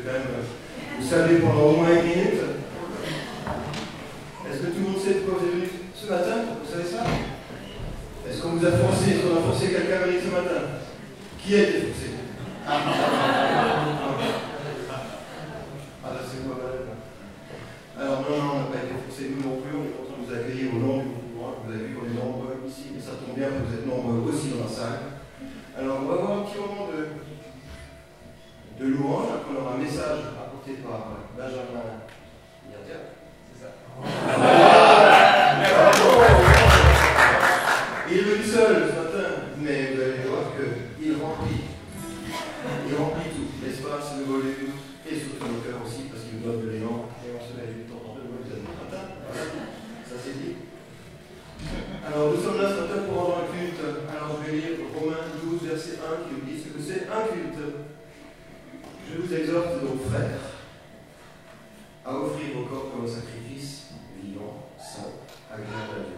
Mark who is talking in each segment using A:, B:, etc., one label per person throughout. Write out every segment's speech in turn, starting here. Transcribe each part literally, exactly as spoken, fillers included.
A: que quand même, vous savez pendant au moins une minute. Est-ce que tout le monde sait pourquoi vous êtes venu ce matin? Vous savez ça? Est-ce qu'on vous a forcé? Est-ce qu'on a forcé quelqu'un à venir ce matin? Qui a été forcé? Ah, là c'est moi, madame. Alors non, non, on n'a pas été forcé, nous non plus, on est content de vous accueillir au nom du mouvement. Vous avez vu qu'on est nombreux ici, mais ça tombe bien que vous êtes nombreux aussi dans la salle. Alors on va avoir un petit moment de, de louange, après on aura un message apporté par Benjamin Yadia, c'est ça? Il est venu seul ce matin, mais vous allez voir qu'il remplit. Il remplit tout, l'espace, le volume, et surtout le cœur aussi, parce qu'il nous donne de l'élan, et on se lève du temps de vous êtes ce matin, voilà, ça c'est dit. Alors nous sommes là ce matin pour rendre un culte. Alors je vais lire Romains douze, verset un, qui nous dit ce que c'est un culte. Je vous exhorte donc, frères, à offrir vos corps comme un sacrifice vivant, saint, agréable à Dieu.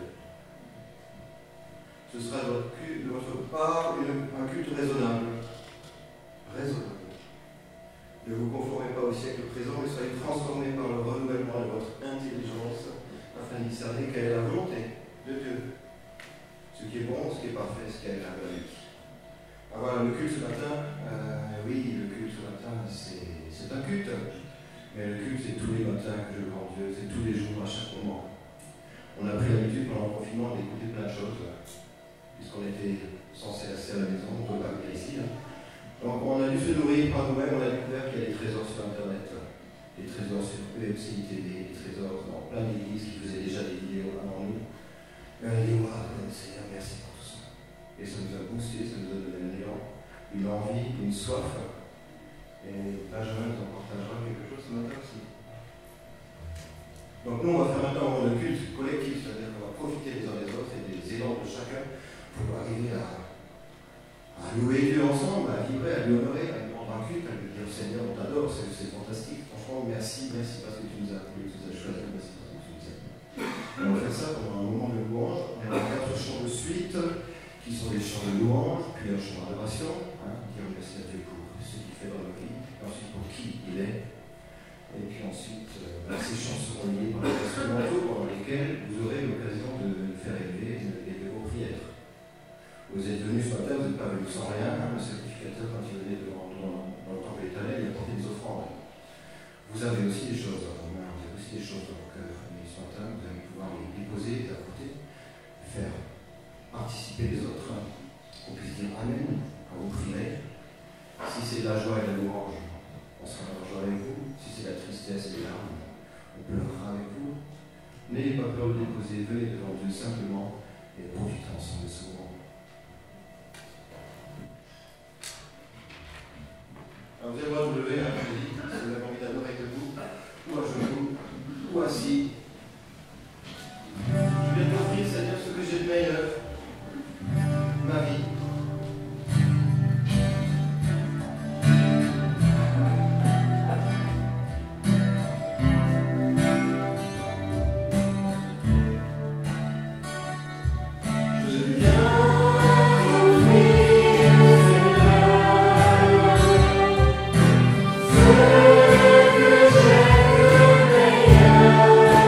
A: Ce sera de votre, culte, de votre part une, un culte raisonnable. Raisonnable. Ne vous conformez pas au siècle présent, mais soyez transformés par le renouvellement de votre intelligence, afin de discerner quelle est la volonté de Dieu. Ce qui est bon, ce qui est parfait, ce qui est agréable à lui. Ah, voilà, le culte ce matin, euh, oui, le culte ce matin, c'est un culte. Mais le culte, c'est tous les matins que je rends Dieu, c'est tous les jours, à chaque moment. On a pris l'habitude pendant le confinement d'écouter plein de choses, puisqu'on était censé rester à la maison, on ne peut pas venir ici. Hein. Donc on a dû se nourrir par nous-mêmes, on a découvert qu'il y a des trésors sur Internet, des trésors sur U M C I T V, des trésors dans plein d'églises qui faisaient déjà des vidéos avant nous. Et on a dit, waouh, Seigneur, merci pour tout ça. Et ça nous a boosté, ça nous a donné un élan, une envie, une soif. Et Benjamin nous en partagera quelque chose ce matin aussi. Donc nous, on va faire maintenant un moment de culte collectif, c'est-à-dire qu'on va profiter les uns des autres et des élans de chacun pour arriver à, à louer Dieu ensemble, à vibrer, à lui honorer, à lui rendre un culte, à lui dire Seigneur, on t'adore, c'est fantastique. Franchement, merci, merci parce que tu nous as appelés, tu nous as choisis, merci parce que tu nous as appelés. Et on va faire ça pendant un moment de louange. Il y a quatre chants de suite qui sont des chants de louange, puis un chant d'adoration, hein, qui remercie à Dieu pour ce qu'il fait dans nos vies, ensuite pour qui il est. Et puis ensuite, euh, ces chants seront liés par les instrumentaux pendant lesquels vous aurez l'occasion de faire élever et de vos prières. Vous êtes venus ce matin, vous n'êtes pas venus sans rien. Hein, le sacrificateur, quand il venait devant, dans, dans le temple éternel, il apportait des offrandes. Vous avez aussi des choses dans vos mains, vous avez aussi des choses dans vos cœurs. Mais ce matin, vous allez pouvoir les déposer, les apporter, faire participer les autres, hein, qu'on puisse dire Amen quand vous prierez. Si c'est de la joie et de la louange, on sera dans la joie avec vous. Si c'est la tristesse et les larmes, on pleurera avec vous. N'ayez pas peur de déposer, venez devant Dieu simplement et profitez ensemble de ce moment. Alors vous allez voir vous lever, hein, je vous dis, si vous avez envie d'adorer debout, ou à genoux, ou assis. Je viens t'offrir, Seigneur, ce que j'ai de meilleur, ma vie.
B: Yeah.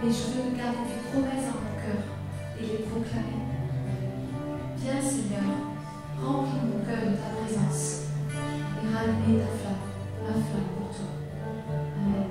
B: Et je veux garder tes promesses dans mon cœur et les proclamer. Viens Seigneur, remplis mon cœur de ta présence et rallumer ta flamme, ma flamme pour toi. Amen.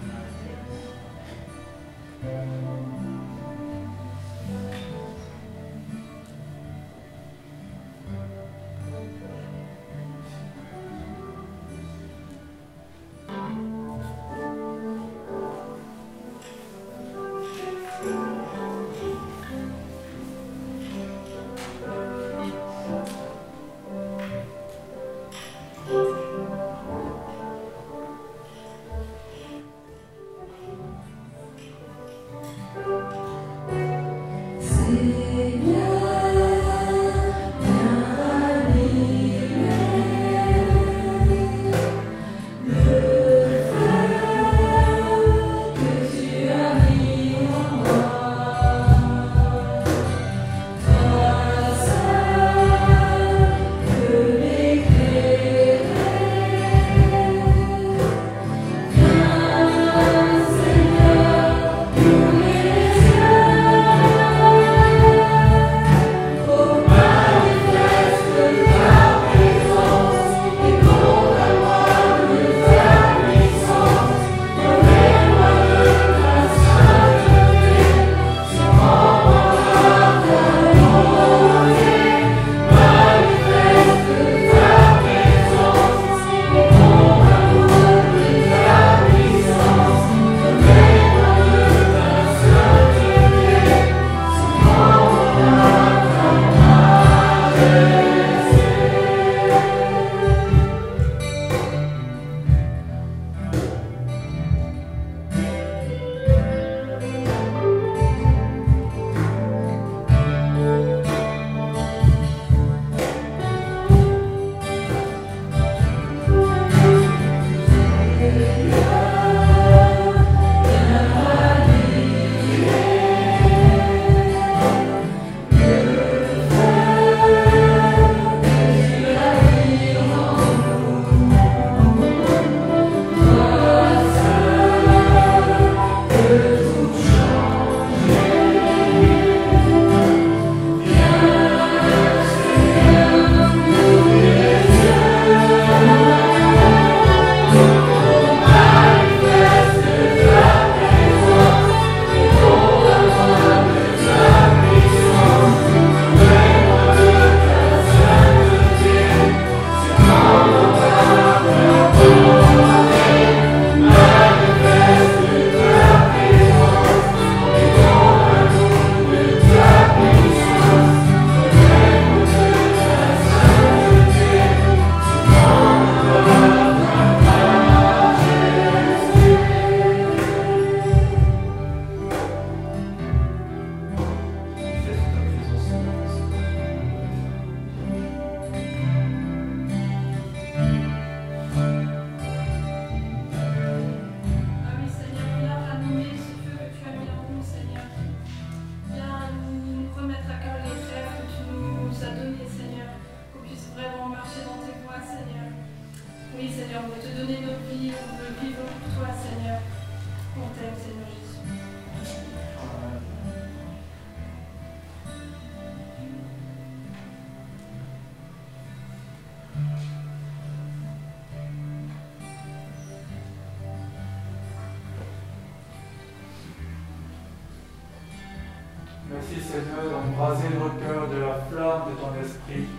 C: Merci Seigneur d'embraser nos cœurs de la flamme de ton esprit.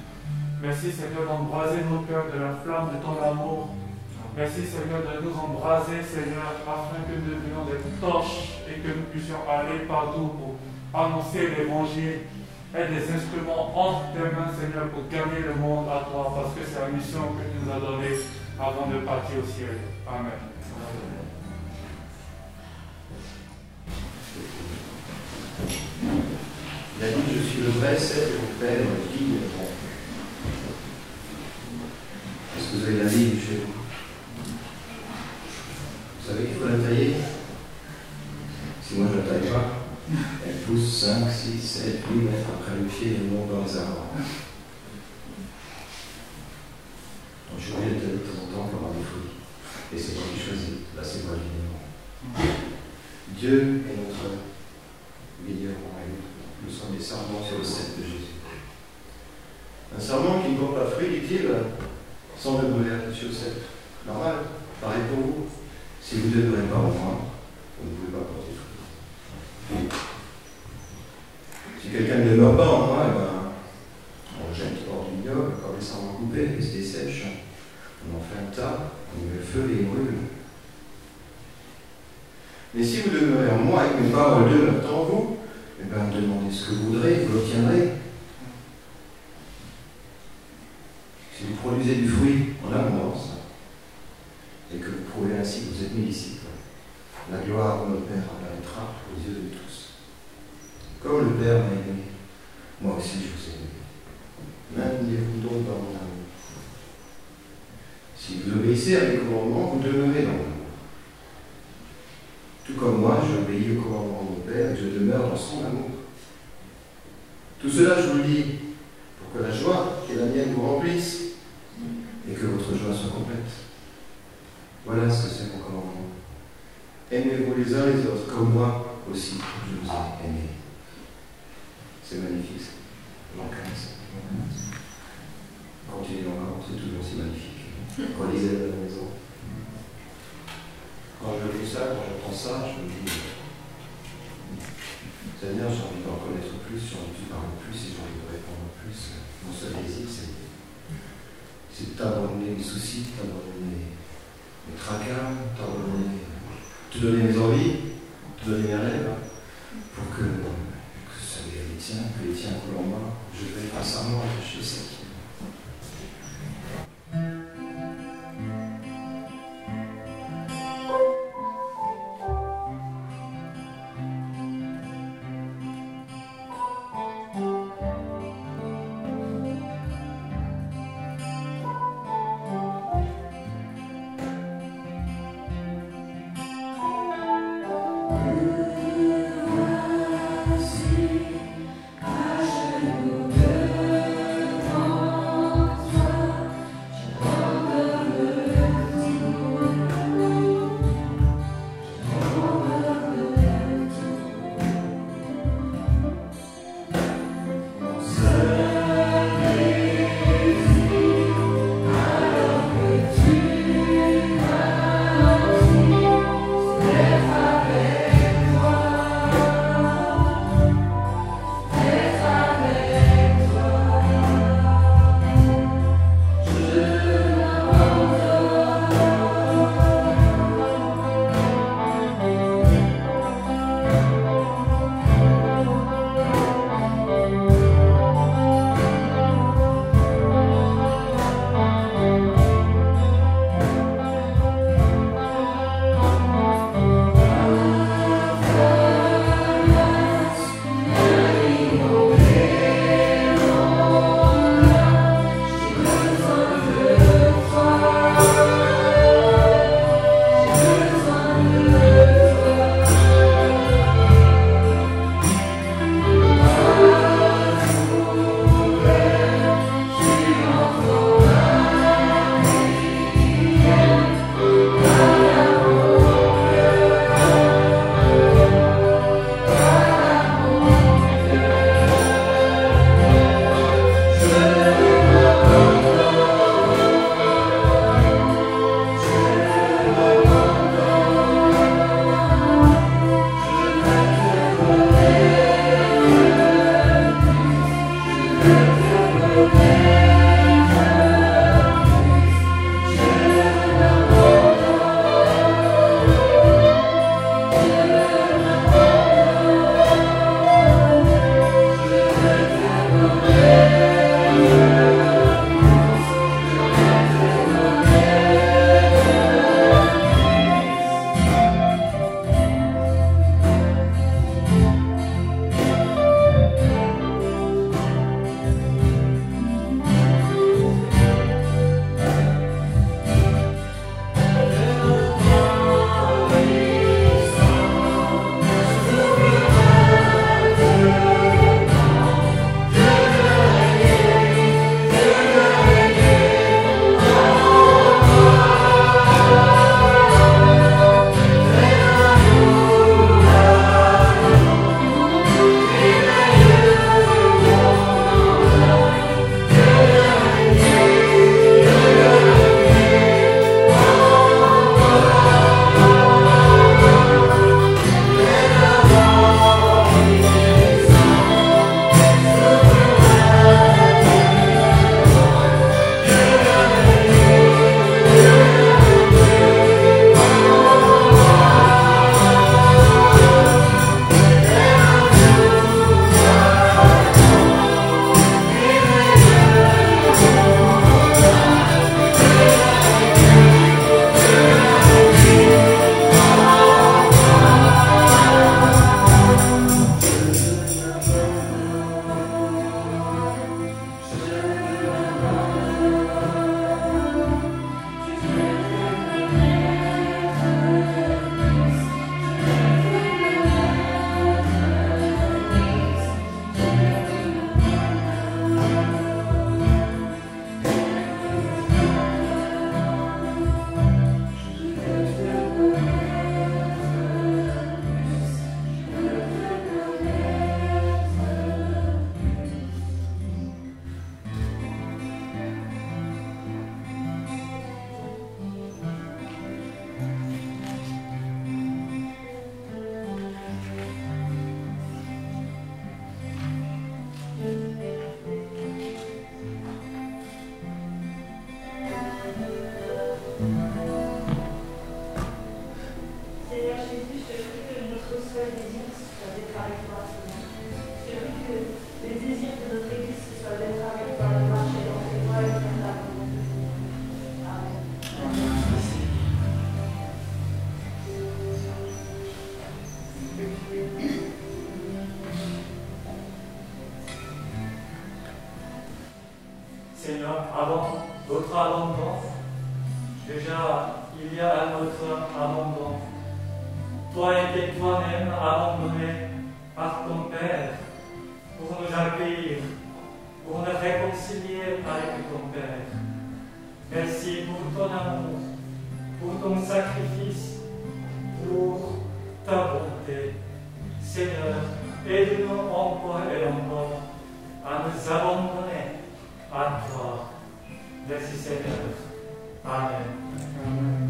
C: Merci Seigneur d'embraser nos cœurs de la flamme de ton amour. Merci Seigneur de nous embraser Seigneur afin que nous devenions des torches et que nous puissions aller partout pour annoncer l'évangile et des instruments entre tes mains Seigneur pour gagner le monde à toi parce que c'est la mission que tu nous as donnée avant de partir au ciel. Amen.
A: Il a dit, je suis le vrai, c'est le Père, le Fils et le Bon. Est-ce que vous avez la Bible chez vous? Vous savez qu'il faut la tailler? Si moi je ne la taille pas, elle pousse cinq, six, sept, huit mètres après le pied et elle monte dans les arbres. Donc je suis obligé de tailler de temps en temps pour avoir des fruits. Et c'est moi qui choisis. Là, c'est moi qui Dieu est notre meilleur moyen. Nous sommes des serments sur le cep de Jésus. Un serment qui ne porte pas fruit, dit-il, sans demeurer sur le cep. Normal, pareil pour vous. Si vous ne demeurez pas en moi, vous ne pouvez pas porter fruit. Si quelqu'un ne demeure pas en moi, eh ben, on le jette hors du vignoble, quand les serments coupés, il se dessèche, on en fait un tas, on met le feu et il brûle. Mais si vous demeurez en moi et que mes paroles demeurent en vous, eh bien, demandez ce que vous voudrez, vous l'obtiendrez. Si vous produisez du fruit en abondance, et que vous prouvez ainsi que vous êtes mes disciples, la gloire de notre Père apparaîtra aux yeux de tous. Comme le Père m'a aimé, moi aussi je vous ai aimé. Maintenez-vous donc dans mon amour. Si vous obéissez à mes commandements, vous demeurez dans mon amour. Tout comme moi, j'obéis au commandement de mon Père et je demeure dans son amour. Tout cela, je vous le dis, pour que la joie qui est la mienne vous remplisse et que votre joie soit complète. Voilà ce que c'est mon commandement. Aimez-vous les uns les autres, comme moi aussi, je vous ai aimé. C'est magnifique, ça. Continuez encore, c'est toujours si magnifique. Relisez à la maison. Quand je lis ça, quand j'entends ça, je me dis, Seigneur, j'ai envie d'en connaître plus, j'ai envie de parler plus et j'ai envie de répondre plus. Mon seul désir, c'est, c'est de t'abandonner mes soucis, de t'abandonner mes tracas, de t'abandonner, te donner mes envies, te donner mes rêves, pour que, que ce soit les tiens, que les tiens coulent en moi. Je vais face à moi, je sais qui.
B: Avec toi.
C: abondance. Déjà, il y a un autre abondance. Toi étais toi-même abandonné par ton Père pour nous accueillir, pour nous réconcilier avec ton Père. Merci pour ton amour, pour ton sacrifice, pour ta bonté. Seigneur, aide-nous encore et encore à nous abandonner à toi. Merci Seigneur. Amen. Amen.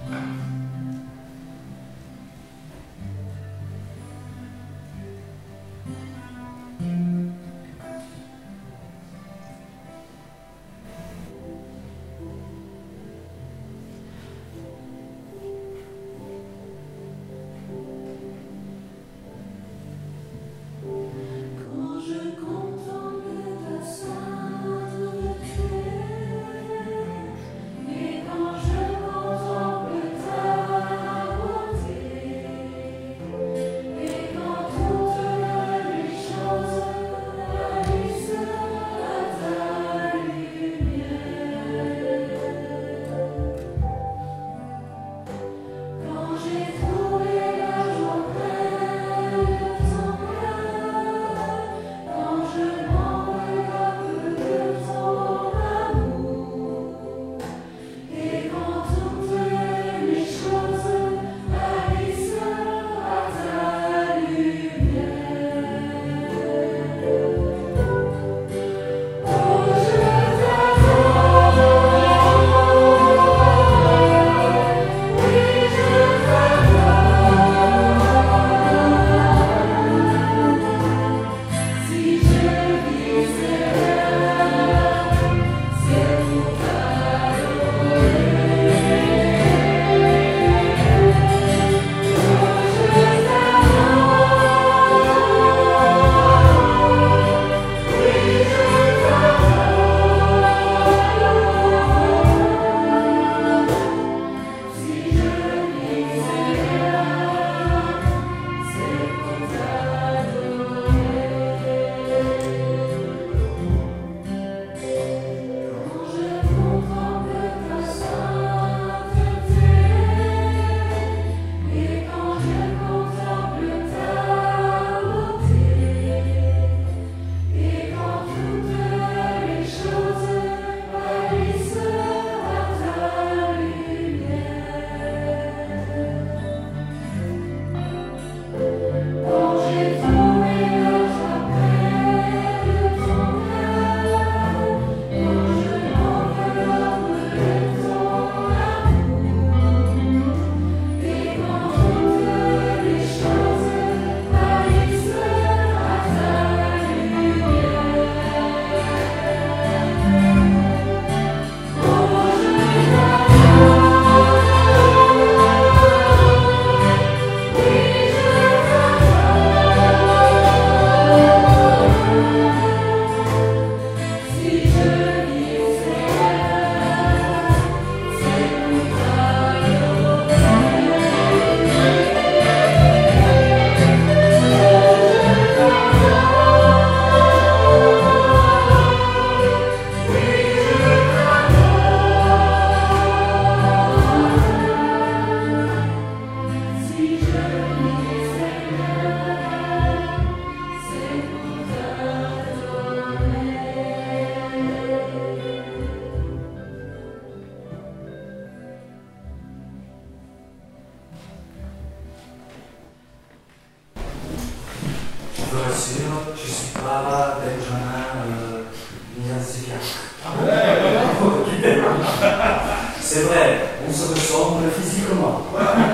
D: C'est vrai, on se ressemble physiquement.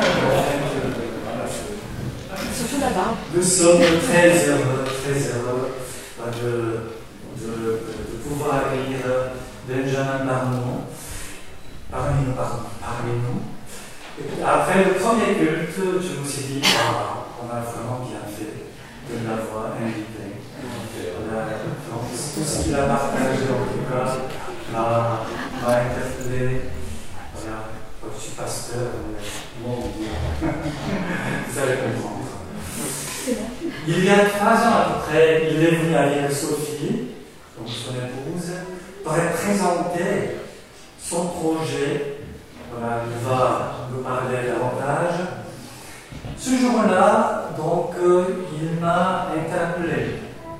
D: Nous sommes très heureux, très heureux de, de, de pouvoir accueillir Benjamin parmi nous, parmi nous, pardon, parmi nous. Et après le premier culte, je me suis dit, ah, on a vraiment bien fait de l'avoir invité. Voilà, donc, tout ce qu'il a partagé en tout cas m'a, m'a interpellé. Voilà, je suis pasteur, mon Dieu, vous allez comprendre. Il y a trois ans à peu près, il est venu avec Sophie, donc son épouse, pour présenter son projet. Voilà, il va nous parler davantage. Ce jour-là, donc, euh, il m'a interpellé.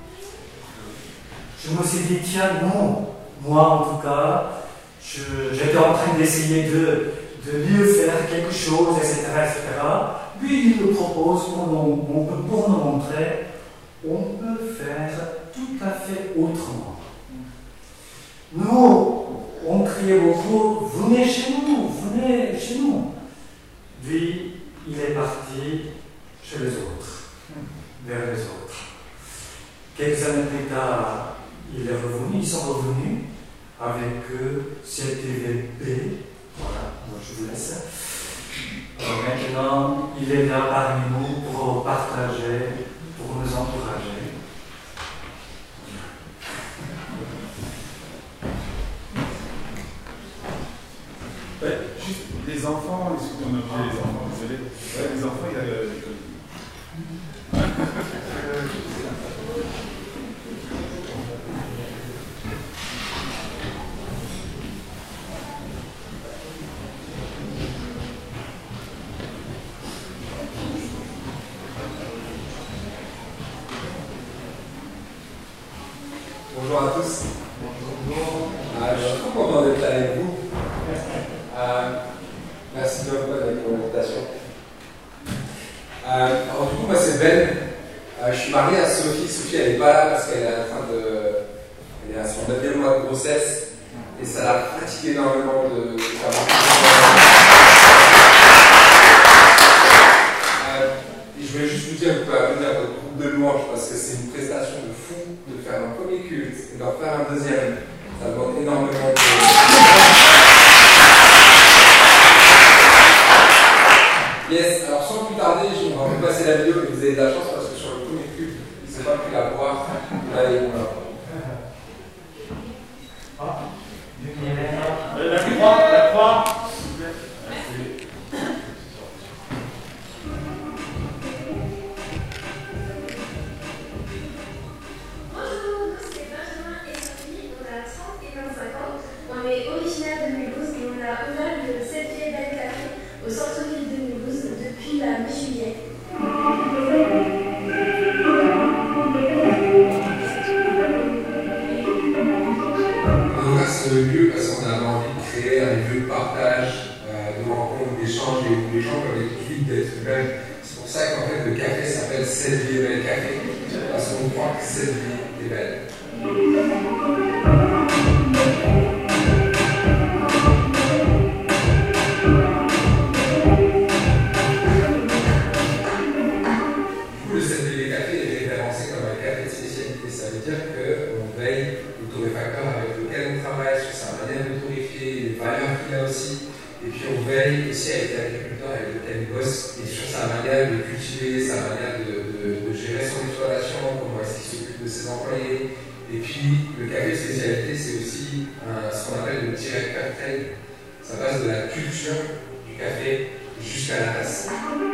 D: Je me suis dit, tiens, non, moi en tout cas, j'étais en train d'essayer de, de mieux faire quelque chose, et cetera, et cetera. Puis il me propose, pour nous, pour nous montrer, on peut faire tout à fait autrement. Nous, on criait beaucoup, venez chez nous, venez chez nous. Lui, il est parti chez les autres, vers les autres. Quelques années plus tard, il est revenu, ils sont revenus avec eux, C T V B. Voilà, donc je vous laisse. Alors maintenant, il est là parmi nous pour partager, pour nous encourager.
E: Ouais, juste les enfants, on a oublié les enfants, désolé. Ouais, les enfants, il y a l'école.
F: Bonjour à tous. Bonjour. Euh, je suis trop content d'être là avec vous. Euh, merci de pour l'invitation. Euh, alors du coup, moi c'est Ben. Euh, je suis marié à Sophie. Sophie, elle n'est pas là parce qu'elle est en train de... Elle est à son neuvième mois de grossesse. Et ça l'a fatigué énormément de, de faire beaucoup de euh, Et je voulais juste vous dire, vous pouvez venir à votre groupe de louanges parce que c'est une prestation de fou de faire un premier culte et d'en faire un deuxième. Ça demande énormément de... Yes, alors sans plus tarder, je vais vous passer la vidéo et vous avez de la chance parce que sur le premier culte, il ne s'est pas pu la voir. Allez, on la voit.
C: La croix, la croix.
G: Bonjour, c'est Benjamin et Sophie, on a trente et vingt-cinq ans. On est originaire de Mulhouse et on a ouvert le sept Belle Café au centre-ville de Mulhouse depuis la mi-juillet.
F: On a ouvert ce lieu parce qu'on avait envie de créer un lieu de partage, euh, de rencontre, d'échange, où les gens peuvent être libres d'être eux-mêmes. C'est pour ça qu'en fait le café s'appelle sept Belle Café, parce qu'on croit que cette vie est belle. Le sept Belle Café est référencé comme un café de spécialité. Ça veut dire qu'on veille au torréfacteur avec lequel on travaille, sur sa manière de torréfier, les valeurs qu'il a aussi. Et puis on veille aussi avec l'agriculteur avec lequel il bosse et sur sa manière de cultiver, sa manière de, de, de gérer son exploitation, comment est-ce qu'il s'occupe de ses employés. Et puis le café de spécialité, c'est aussi un, ce qu'on appelle le direct fair trade. Ça passe de la culture du café jusqu'à la tasse.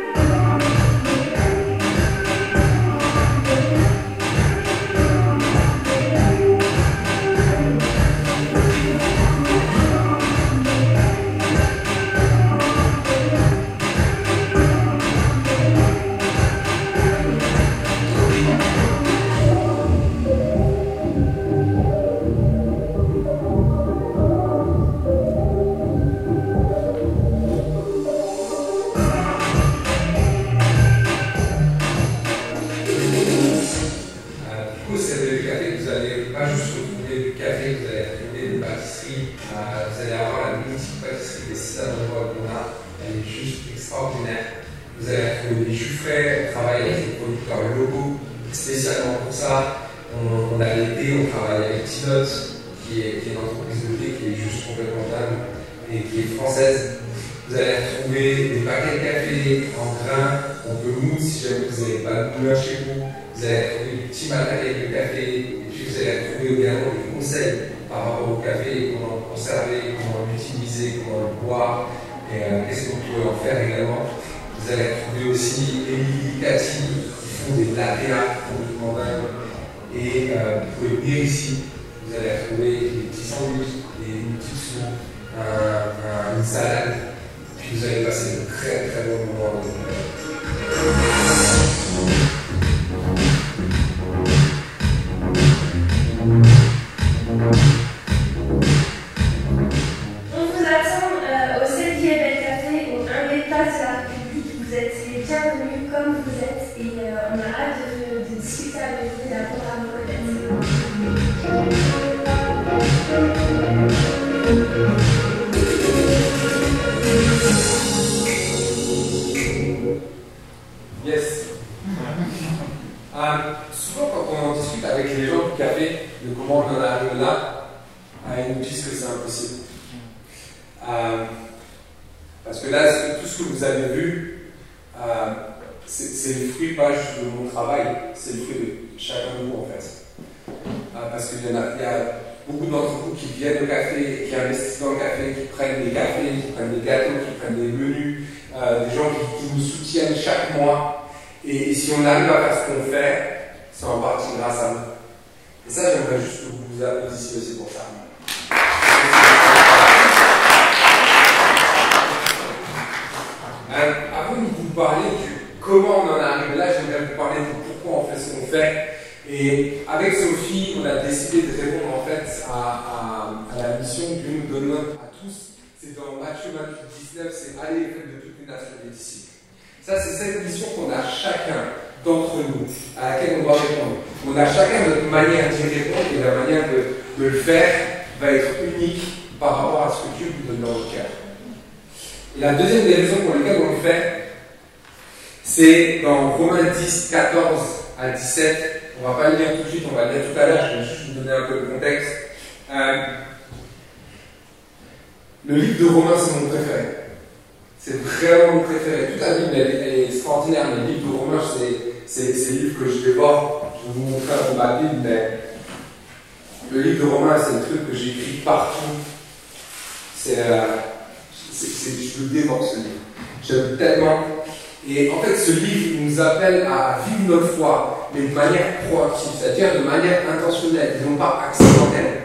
F: Vous allez retrouver des jus frais, on travaille avec des producteurs locaux spécialement pour ça. On, on a l'été, on travaille avec Tinote, qui est, qui est une entreprise de thé qui est juste complètement dingue et qui est française. Vous allez retrouver des paquets de café en grains, on peut moudre si jamais vous n'avez pas de moulin chez vous. Vous allez retrouver du petit matériel de café et puis vous allez retrouver également des conseils par rapport au café, comment le conserver, comment l'utiliser, comment le boire et euh, qu'est-ce qu'on peut en faire également. Vous allez retrouver aussi Émilie, Cathy qui font des latéas complètement dingues. Et euh, vous pouvez venir ici, vous allez retrouver des petits sandwichs, des petites soupes, un, un, une salade, puis vous allez passer de très très bons moments.
G: On vous attend euh, au sept Belle Café, au un B Place de la République. Vous êtes les bienvenus comme vous êtes et euh, on a hâte de, de discuter avec vous et d'apprendre à vous connaître.
F: Yes. euh, souvent quand on discute avec les gens du café de comment on en arrive là, euh, ils nous disent que c'est impossible. Euh, parce que là, tout ce que vous avez vu, euh, c'est le fruit pas juste de mon travail, c'est le fruit de chacun de vous en fait. Euh, parce qu'il y, y a beaucoup d'entre vous qui viennent au café, qui investissent dans le café, qui prennent des cafés, qui prennent des gâteaux, qui prennent des menus, euh, des gens qui, qui nous soutiennent chaque mois. Et, et si on arrive à faire ce qu'on fait, c'est en partie grâce à vous. Et ça, j'aimerais juste que vous vous applaudissiez aussi pour ça. Euh, avant de vous parler de comment on en arrive là, j'aimerais vous parler de pourquoi on fait ce qu'on fait. Et avec Sophie, on a décidé de répondre en fait à, à, à la mission que Dieu nous donne à tous. C'est dans Matthieu vingt-huit dix-neuf, c'est aller et faire de toutes les nations des disciples. Ça, c'est cette mission qu'on a chacun d'entre nous, à laquelle on doit répondre. On a chacun notre manière d'y répondre et la manière de, de le faire va être unique par rapport à ce que Dieu nous donne dans le cœur. Et la deuxième des raisons pour lesquelles on le fait, c'est dans Romains dix, quatorze à dix-sept. On ne va pas le lire tout de suite, on va le lire tout à l'heure, je vais juste vous donner un peu de contexte. Euh, le livre de Romains, c'est mon préféré. C'est vraiment mon préféré. Toute la Bible, elle, elle est extraordinaire, mais le livre de Romains, c'est le livre que je dévore. Je vais vous montrer un peu ma Bible, mais le livre de Romains, c'est le truc que j'écris partout. C'est, euh, je le dévore, ce livre. J'aime tellement. Et en fait, ce livre nous appelle à vivre notre foi, mais de manière proactive, c'est-à-dire de manière intentionnelle, et non pas accidentelle.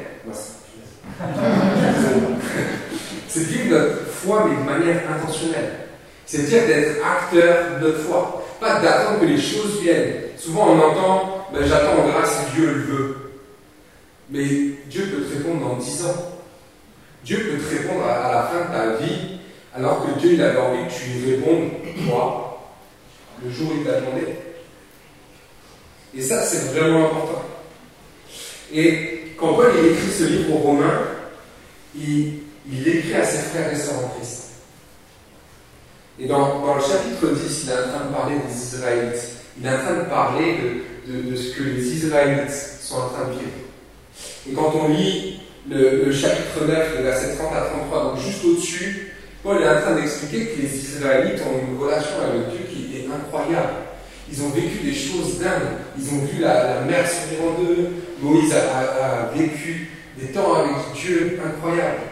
F: C'est de vivre notre foi, mais de manière intentionnelle. C'est-à-dire d'être acteur de notre foi. Pas d'attendre que les choses viennent. Souvent, on entend ben, « j'attends en grâce si Dieu le veut ». Mais Dieu peut te répondre dans dix ans. Dieu peut te répondre à, à la fin de ta vie, alors que Dieu il avait envie que tu lui répondes « toi ». Le jour où il t'a demandé. Et ça, c'est vraiment important. Et quand Paul il écrit ce livre aux Romains, il, il l'écrit à ses frères et sœurs en Christ. Et dans, dans le chapitre dix, il est en train de parler des Israélites. Il est en train de parler de, de, de ce que les Israélites sont en train de vivre. Et quand on lit le, le chapitre neuf, le verset trente à trente-trois, donc juste au-dessus, Paul est en train d'expliquer que les Israélites ont une relation avec Dieu qui est incroyable. Ils ont vécu des choses dingues. Ils ont vu la, la mer s'ouvrir en deux. Moïse a, a, a vécu des temps avec Dieu incroyables.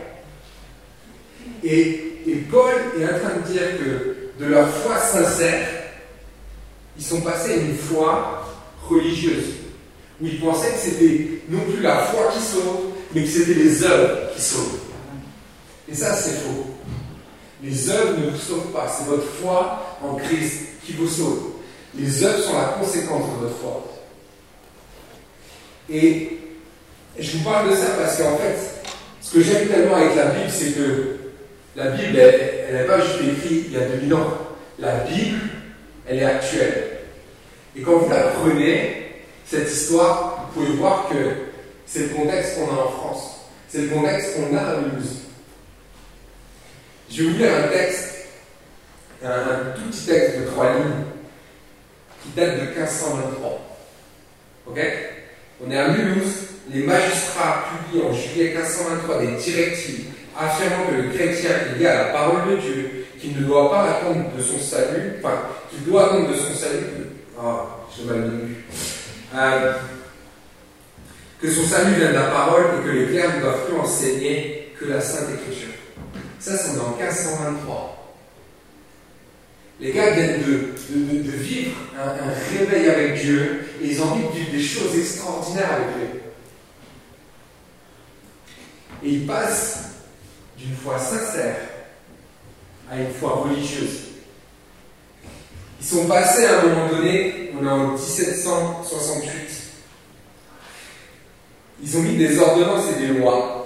F: Et, et Paul est en train de dire que de leur foi sincère, ils sont passés à une foi religieuse. Où ils pensaient que c'était non plus la foi qui sauve, mais que c'était les œuvres qui sauvent. Et ça, c'est faux. Les œuvres ne vous sauvent pas, c'est votre foi en Christ qui vous sauve. Les œuvres sont la conséquence de votre foi. Et je vous parle de ça parce qu'en fait, ce que j'aime tellement avec la Bible, c'est que la Bible, elle n'est pas juste écrite il y a deux mille ans. La Bible, elle est actuelle. Et quand vous la prenez, cette histoire, vous pouvez voir que c'est le contexte qu'on a en France. C'est le contexte qu'on a à Mulhouse. Je vais vous lire un texte, un, un tout petit texte de trois lignes, qui date de quinze cent vingt-trois. Ok? On est à Mulhouse, les magistrats publient en juillet quinze cent vingt-trois des directives affirmant que le chrétien est lié à la parole de Dieu, qu'il ne doit pas attendre de son salut, enfin, qu'il doit attendre de son salut, ah, oh, j'ai mal lu, euh, que son salut vient de la parole et que les clercs ne doivent plus enseigner que la Sainte Écriture. Ça, c'est en quinze cent vingt-trois. Les gars viennent de, de, de, de vivre un, un réveil avec Dieu et ils ont envie de vivre des choses extraordinaires avec lui. Et ils passent d'une foi sincère à une foi religieuse. Ils sont passés à un moment donné, on est en dix-sept cent soixante-huit, ils ont mis des ordonnances et des lois.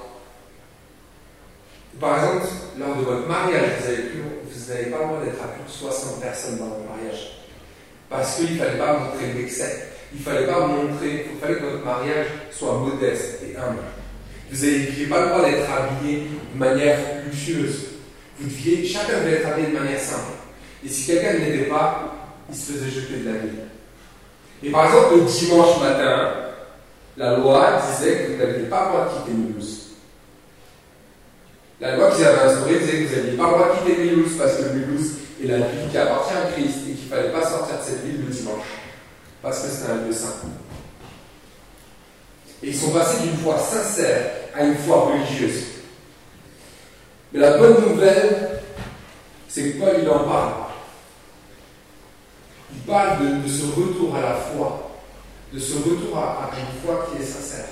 F: Par exemple, lors de votre mariage, vous n'avez pas le droit d'être à plus de soixante personnes dans votre mariage. Parce qu'il ne fallait pas montrer l'excès. Il ne fallait pas montrer, il fallait que votre mariage soit modeste et humble. Vous n'aviez pas le droit d'être habillé de manière luxueuse. Vous deviez, chacun devait être habillé de manière simple. Et si quelqu'un ne l'était pas, il se faisait jeter de la ville. Et par exemple, le dimanche matin, la loi disait que vous n'aviez pas le droit de quitter Mulhouse. La loi qu'ils avaient instaurée disait que vous n'aviez pas le droit de quitter Mulhouse parce que Mulhouse est la ville qui appartient à Christ et qu'il ne fallait pas sortir de cette ville le dimanche. Parce que c'est un lieu saint. Et ils sont passés d'une foi sincère à une foi religieuse. Mais la bonne nouvelle, c'est que Paul, il en parle. Il parle de, de ce retour à la foi, de ce retour à, à une foi qui est sincère.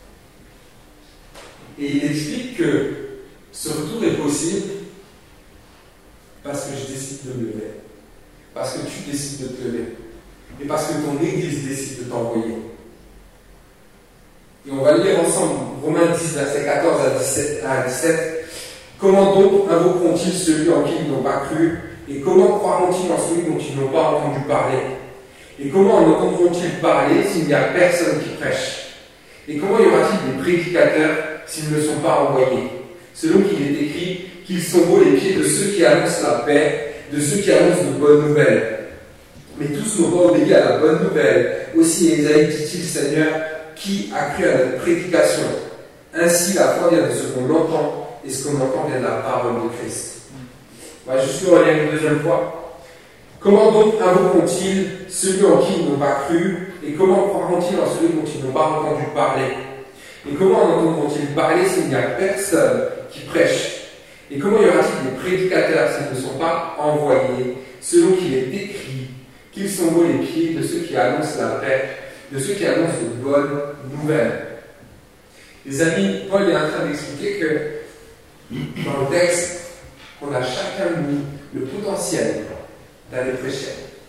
F: Et il explique que ce retour est possible parce que je décide de me lever, parce que tu décides de te lever, et parce que ton Église décide de t'envoyer. Et on va lire ensemble Romains dix, versets quatorze à dix-sept. Comment donc invoqueront-ils celui en qui ils n'ont pas cru? Et comment croiront-ils en celui dont ils n'ont pas entendu parler? Et comment en entendront-ils parler s'il n'y a personne qui prêche? Et comment y aura-t-il des prédicateurs s'ils ne sont pas envoyés? Selon qu'il est écrit qu'ils sont beaux les pieds de ceux qui annoncent la paix, de ceux qui annoncent de bonnes nouvelles. Mais tous n'ont pas obéi à la bonne nouvelle. Aussi Ésaïe dit-il, Seigneur, qui a cru à notre prédication? Ainsi la foi vient de ce qu'on entend, et ce qu'on entend vient de la parole de Christ. On va juste le relire une deuxième fois. Comment donc invoqueront-ils celui en qui ils n'ont pas cru? Et comment croiront-ils en celui dont ils n'ont pas entendu parler? Et comment en entendront-ils parler s'il n'y a personne qui prêche? Et comment y aura-t-il des prédicateurs s'ils ne sont pas envoyés? Selon qu'il est écrit qu'ils sont beaux les pieds de ceux qui annoncent la paix, de ceux qui annoncent de bonnes nouvelles. Les amis, Paul est en train d'expliquer que dans le texte, on a chacun de nous le potentiel d'aller prêcher.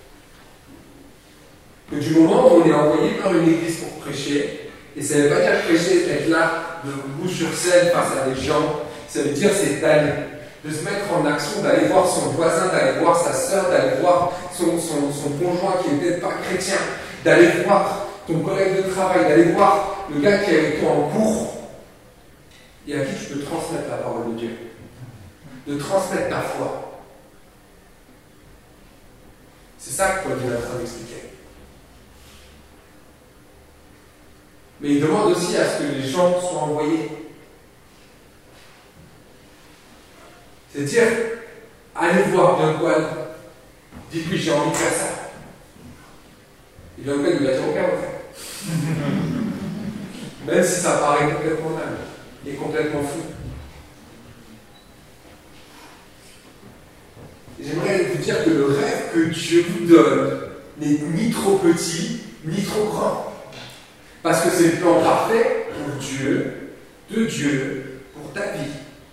F: Que du moment où on est envoyé par une église pour prêcher, et ça ne veut pas dire prêcher, être là, de bouche sur scène face à des gens, ça veut dire c'est d'aller, de se mettre en action, d'aller voir son voisin, d'aller voir sa sœur, d'aller voir son, son, son conjoint qui n'est peut-être pas chrétien, d'aller voir ton collègue de travail, d'aller voir le gars qui est avec toi en cours, et à qui tu peux transmettre la parole de Dieu, de transmettre ta foi. C'est ça que Paul est en train d'expliquer. Mais il demande aussi à ce que les gens soient envoyés. C'est-à-dire, allez voir Bill Gwen, dites-lui j'ai envie de faire ça. Et Bill Gwen il va dire aucun refait. Même si ça paraît complètement dingue et complètement fou. J'aimerais vous dire que le rêve que Dieu vous donne n'est ni trop petit, ni trop grand. Parce que c'est le plan parfait pour Dieu, de Dieu, pour ta vie.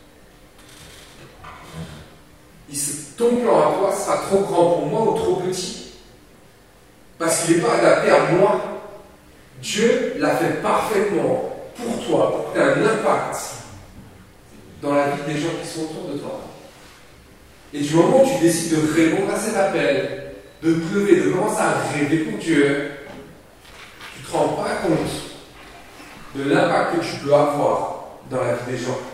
F: Et ton plan à toi sera trop grand pour moi ou trop petit. Parce qu'il n'est pas adapté à moi. Dieu l'a fait parfaitement pour toi, pour que tu aies un impact dans la vie des gens qui sont autour de toi. Et du moment où tu décides de répondre à cet appel, de te lever, de commencer à rêver pour Dieu, tu ne te rends pas compte de l'impact que tu peux avoir dans la vie des gens.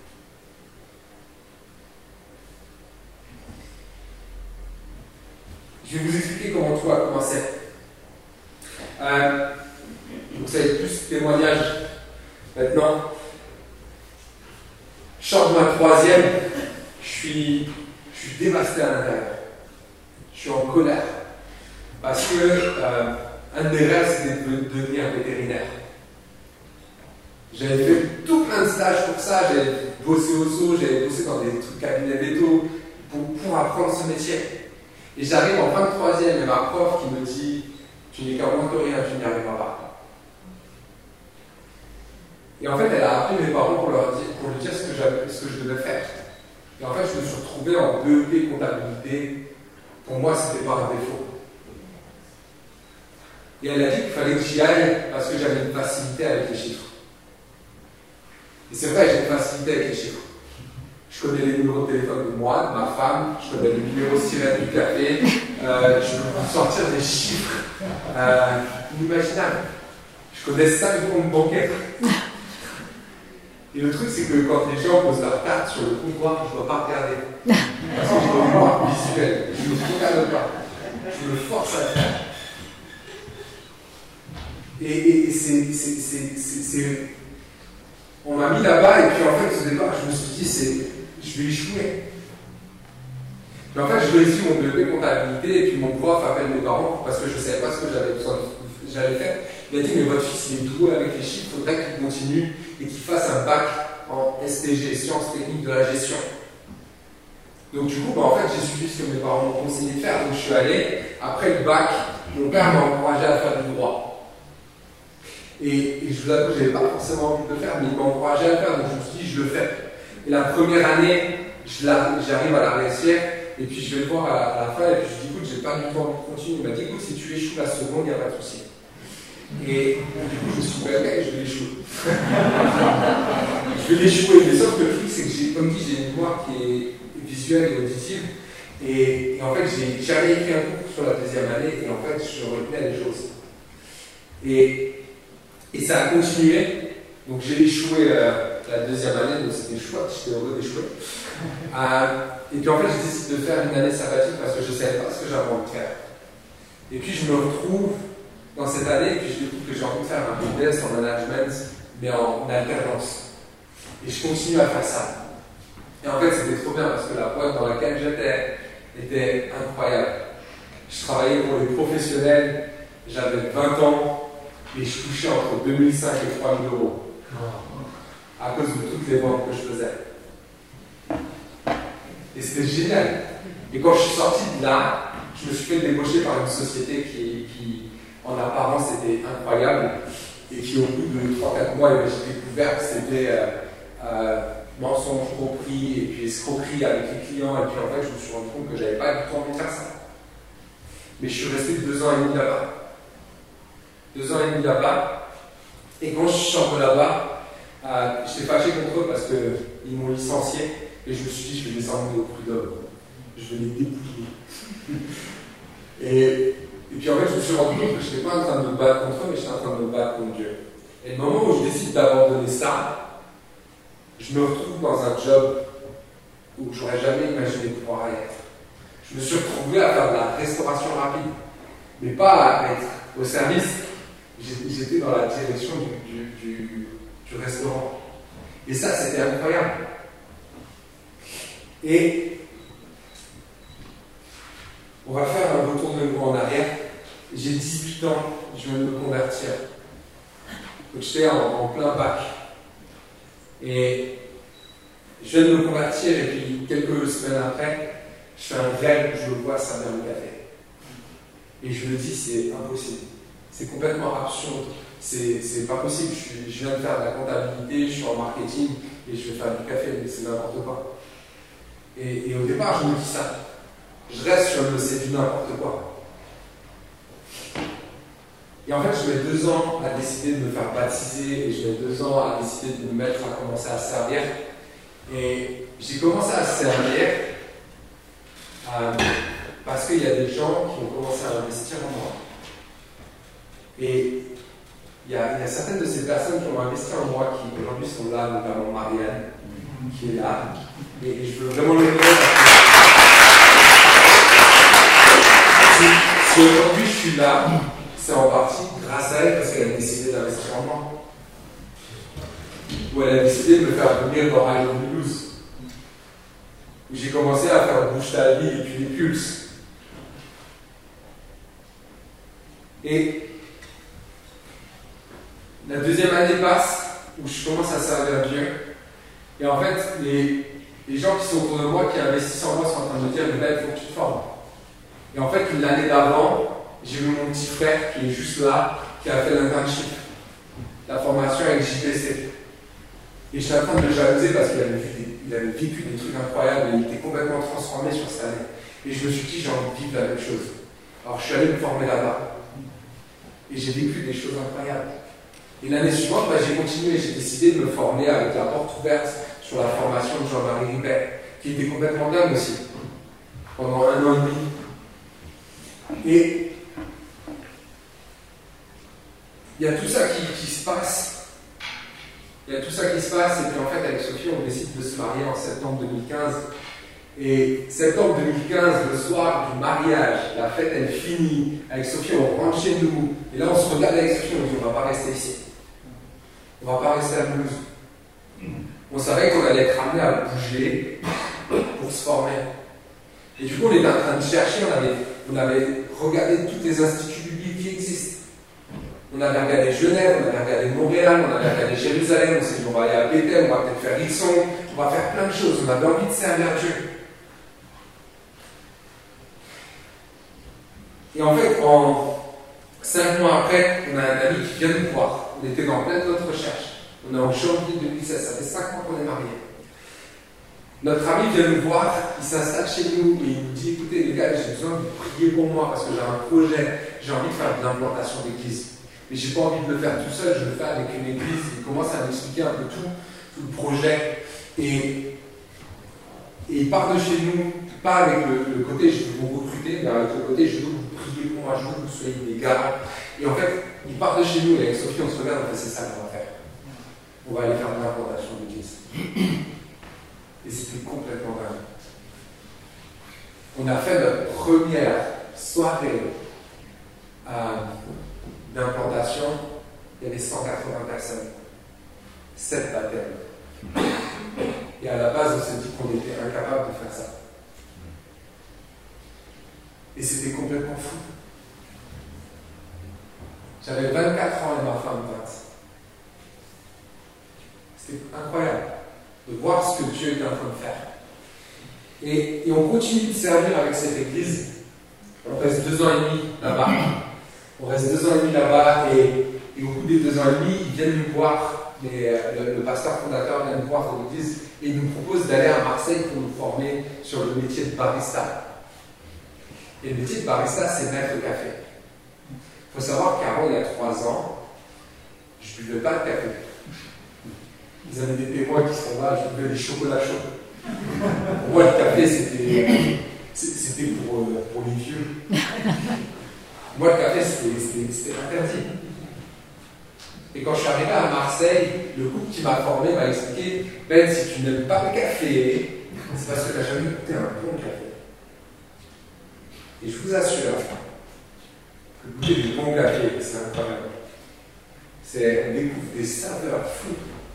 F: Je vais vous expliquer comment tout a commencé. Euh, donc ça va être plus témoignage maintenant. Je sors de ma troisième, je suis, je suis dévasté à l'intérieur. Je suis en colère. Parce que euh, un de mes rêves, c'était de devenir vétérinaire. J'avais fait tout plein de stages pour ça, j'avais bossé au zoo, j'avais bossé dans des trucs cabinets véto pour, pour apprendre ce métier. Et j'arrive en fin de troisième et ma prof qui me dit « Tu n'es qu'un moins que rien, tu n'y arriveras pas. » Et en fait, elle a appelé mes parents pour leur dire, pour lui dire ce que, j'avais, ce que je devais faire. Et en fait, je me suis retrouvé en B E P comptabilité. Pour moi, c'était par défaut. Et elle a dit qu'il fallait que j'y aille parce que j'avais une facilité avec les chiffres. Et c'est vrai, j'ai une facilité avec les chiffres. Je connais les numéros de téléphone de moi, de ma femme, je connais le numéro sirène du café, euh, je peux vous sortir des chiffres euh, inimaginables. Je connais cinq comptes bancaires. Et le truc, c'est que quand les gens posent leur carte sur le comptoir, je ne dois pas regarder. Parce que j'ai une mémoire visuelle. Je ne me regarde pas. Je me force à le faire. Et, et, et c'est, c'est, c'est, c'est, c'est... On m'a mis là-bas, et puis en fait, au départ, je me suis dit, c'est... je vais échouer. Mais en fait, je réussis mon B E P comptabilité, et puis mon prof appelle mes parents parce que je ne savais pas ce que j'avais besoin de, j'allais faire. Il a dit, mais votre fils il est doué avec les chiffres, il faudrait qu'il continue et qu'il fasse un bac en S T G, sciences techniques de la gestion. Donc du coup, bah, en fait, j'ai suivi ce que mes parents m'ont conseillé de faire. Donc je suis allé, après le bac, mon père m'a encouragé à faire du droit. Et, et je vous avoue, je n'avais pas forcément envie de le faire, mais il m'a encouragé à le faire, donc je me suis dit, je le fais. Et la première année, je la, j'arrive à la réussir, et puis je vais le voir à la, à la fin, et puis je lui dis, écoute, j'ai pas du tout envie de continuer. Il m'a dit, écoute, si tu échoues la seconde, il n'y a pas de souci. Et du coup, je me suis dit, ok, je vais l'échouer. je vais l'échouer, mais sauf que le truc, c'est que j'ai, comme dit, j'ai une mémoire qui est visuelle et auditive, et, et en fait, j'ai jamais écrit un cours sur la deuxième année, et en fait, je retenais les choses. Et Et ça a continué, donc j'ai échoué euh, la deuxième année, donc c'était chouette, j'étais heureux d'échouer. Euh, et puis en fait, j'ai décidé de faire une année sabbatique parce que je ne savais pas ce que j'avais envie de faire. Et puis je me retrouve dans cette année, et puis je découvre que j'ai envie de faire un B D S en management, mais en, en alternance. Et je continue à faire ça. Et en fait, c'était trop bien parce que la boîte dans laquelle j'étais était incroyable. Je travaillais pour les professionnels, j'avais vingt ans. Et je touchais entre deux mille cinq et trois mille euros à cause de toutes les ventes que je faisais. Et c'était génial. Et quand je suis sorti de là, je me suis fait débaucher par une société qui, qui en apparence, était incroyable et qui, au bout de trois quatre mois, j'ai découvert que c'était euh, euh, mensonge, tromperie et puis escroquerie avec les clients. Et puis en fait, je me suis rendu compte que je n'avais pas du tout envie de faire ça. Mais je suis resté deux ans et demi là-bas. Deux ans et demi là-bas, et quand je suis sorti de là-bas, euh, j'étais fâché contre eux parce qu'ils m'ont licencié, et je me suis dit, je vais les emmener au prud'homme, je vais les dépouiller. et, et puis en fait, je me suis rendu compte que je n'étais pas en train de me battre contre eux, mais j'étais en train de me battre contre Dieu. Et le moment où je décide d'abandonner ça, je me retrouve dans un job où j'aurais jamais imaginé pouvoir y être. Je me suis retrouvé à faire de la restauration rapide, mais pas à être au service. J'étais dans la direction du, du, du, du restaurant. Et ça, c'était incroyable. Et on va faire un retour de nouveau en arrière. J'ai dix-huit ans, je viens de me convertir. Donc j'étais en, en plein bac. Et je viens de me convertir, et puis quelques semaines après, je fais un rêve, je me vois servir le café. Et je me dis, c'est impossible. C'est complètement absurde. C'est, c'est pas possible. Je, suis, je viens de faire de la comptabilité, je suis en marketing et je vais faire du café, mais c'est n'importe quoi. Et, et au départ, je me dis ça. Je reste sur le c'est du n'importe quoi. Et en fait, je mets deux ans à décider de me faire baptiser et je mets deux ans à décider de me mettre à commencer à servir. Et j'ai commencé à servir euh, parce qu'il y a des gens qui ont commencé à investir en moi. Et il y, a, il y a certaines de ces personnes qui ont investi en moi qui aujourd'hui sont là, notamment Marianne, qui est là. Et, et je veux vraiment le reconnaître parce que si, si aujourd'hui je suis là, c'est en partie grâce à elle parce qu'elle a décidé d'investir en moi. Ou elle a décidé de me faire venir dans Island Blues. Où j'ai commencé à faire bouche ta vie et puis les pulses. Et la deuxième année passe où je commence à servir Dieu. Et en fait, les, les gens qui sont autour de moi, qui investissent en moi, sont en train de me dire, mais là, il faut que tu te formes. Et en fait, l'année d'avant, j'ai vu mon petit frère qui est juste là, qui a fait l'internship, la formation avec J P C. Et j'étais en train de le jalouser parce qu'il avait, il avait vécu des trucs incroyables et il était complètement transformé sur cette année. Et je me suis dit, j'ai envie de vivre la même chose. Alors je suis allé me former là-bas. Et j'ai vécu des choses incroyables. Et l'année suivante, bah, j'ai continué, j'ai décidé de me former avec la porte ouverte sur la formation de Jean-Marie Ribet, qui était complètement dingue aussi, pendant un an et demi. Et il y a tout ça qui, qui se passe. Il y a tout ça qui se passe, et puis en fait, avec Sophie, on décide de se marier en septembre deux mille quinze. Et septembre deux mille quinze, le soir du mariage, la fête elle finit. Avec Sophie, on rentre chez nous. Et là, on se regarde avec Sophie, on dit on ne va pas rester ici. On ne va pas rester à Mulhouse. On savait qu'on allait être amené à bouger pour se former. Et du coup, on était en train de chercher, on avait, on avait regardé tous les instituts bibliques qui existent. On avait regardé Genève, on avait regardé Montréal, on avait regardé Jérusalem, on s'est dit on va aller à Bethel, on va peut-être faire Rixon, on va faire plein de choses, on avait envie de servir Dieu. Et en fait, en cinq mois après, on a un ami qui vient nous voir. On était dans plein d'autres recherches. On est en janvier deux mille seize, ça fait cinq mois qu'on est mariés. Notre ami vient nous voir, il s'installe chez nous et il nous dit écoutez les gars, j'ai besoin de prier pour moi parce que j'ai un projet, j'ai envie de faire de l'implantation d'église. Mais j'ai pas envie de le faire tout seul, je le fais avec une église. Il commence à m'expliquer un peu tout, tout le projet. Et, et il part de chez nous, pas avec le, le côté je veux vous recruter, mais avec le côté je veux vous prier pour moi, je veux que vous soyez des gars. Et en fait, il part de chez nous et avec Sophie, on se regarde, on fait c'est ça qu'on va faire. On va aller faire de l'implantation d'église. Et c'était complètement dingue. On a fait notre première soirée euh, d'implantation, il y avait cent quatre-vingts personnes, sept baptêmes. Et à la base, on s'est dit qu'on était incapable de faire ça. Et c'était complètement fou. J'avais vingt-quatre ans et ma femme vingt. C'était incroyable de voir ce que Dieu était en train de faire. Et, et on continue de servir avec cette église. On reste deux ans et demi là-bas. On reste deux ans et demi là-bas et, et au bout des deux ans et demi, ils viennent nous voir, les, le, le pasteur fondateur vient nous voir dans l'église et il nous propose d'aller à Marseille pour nous former sur le métier de barista. Et le métier de barista, c'est maître café. Il faut savoir qu'avant, il y a trois ans, je ne buvais pas de café. Ils avaient des témoins qui sont là, je buvais des chocolats chauds. Pour moi, le café, c'était, c'était pour, pour les vieux. Moi, le café, c'était interdit. Et quand je suis arrivé à Marseille, le couple qui m'a formé m'a expliqué Ben, si tu n'aimes pas le café, c'est parce que tu n'as jamais goûté un bon café. Et je vous assure que goûter du bon café, c'est incroyable. C'est, on découvre des saveurs fous.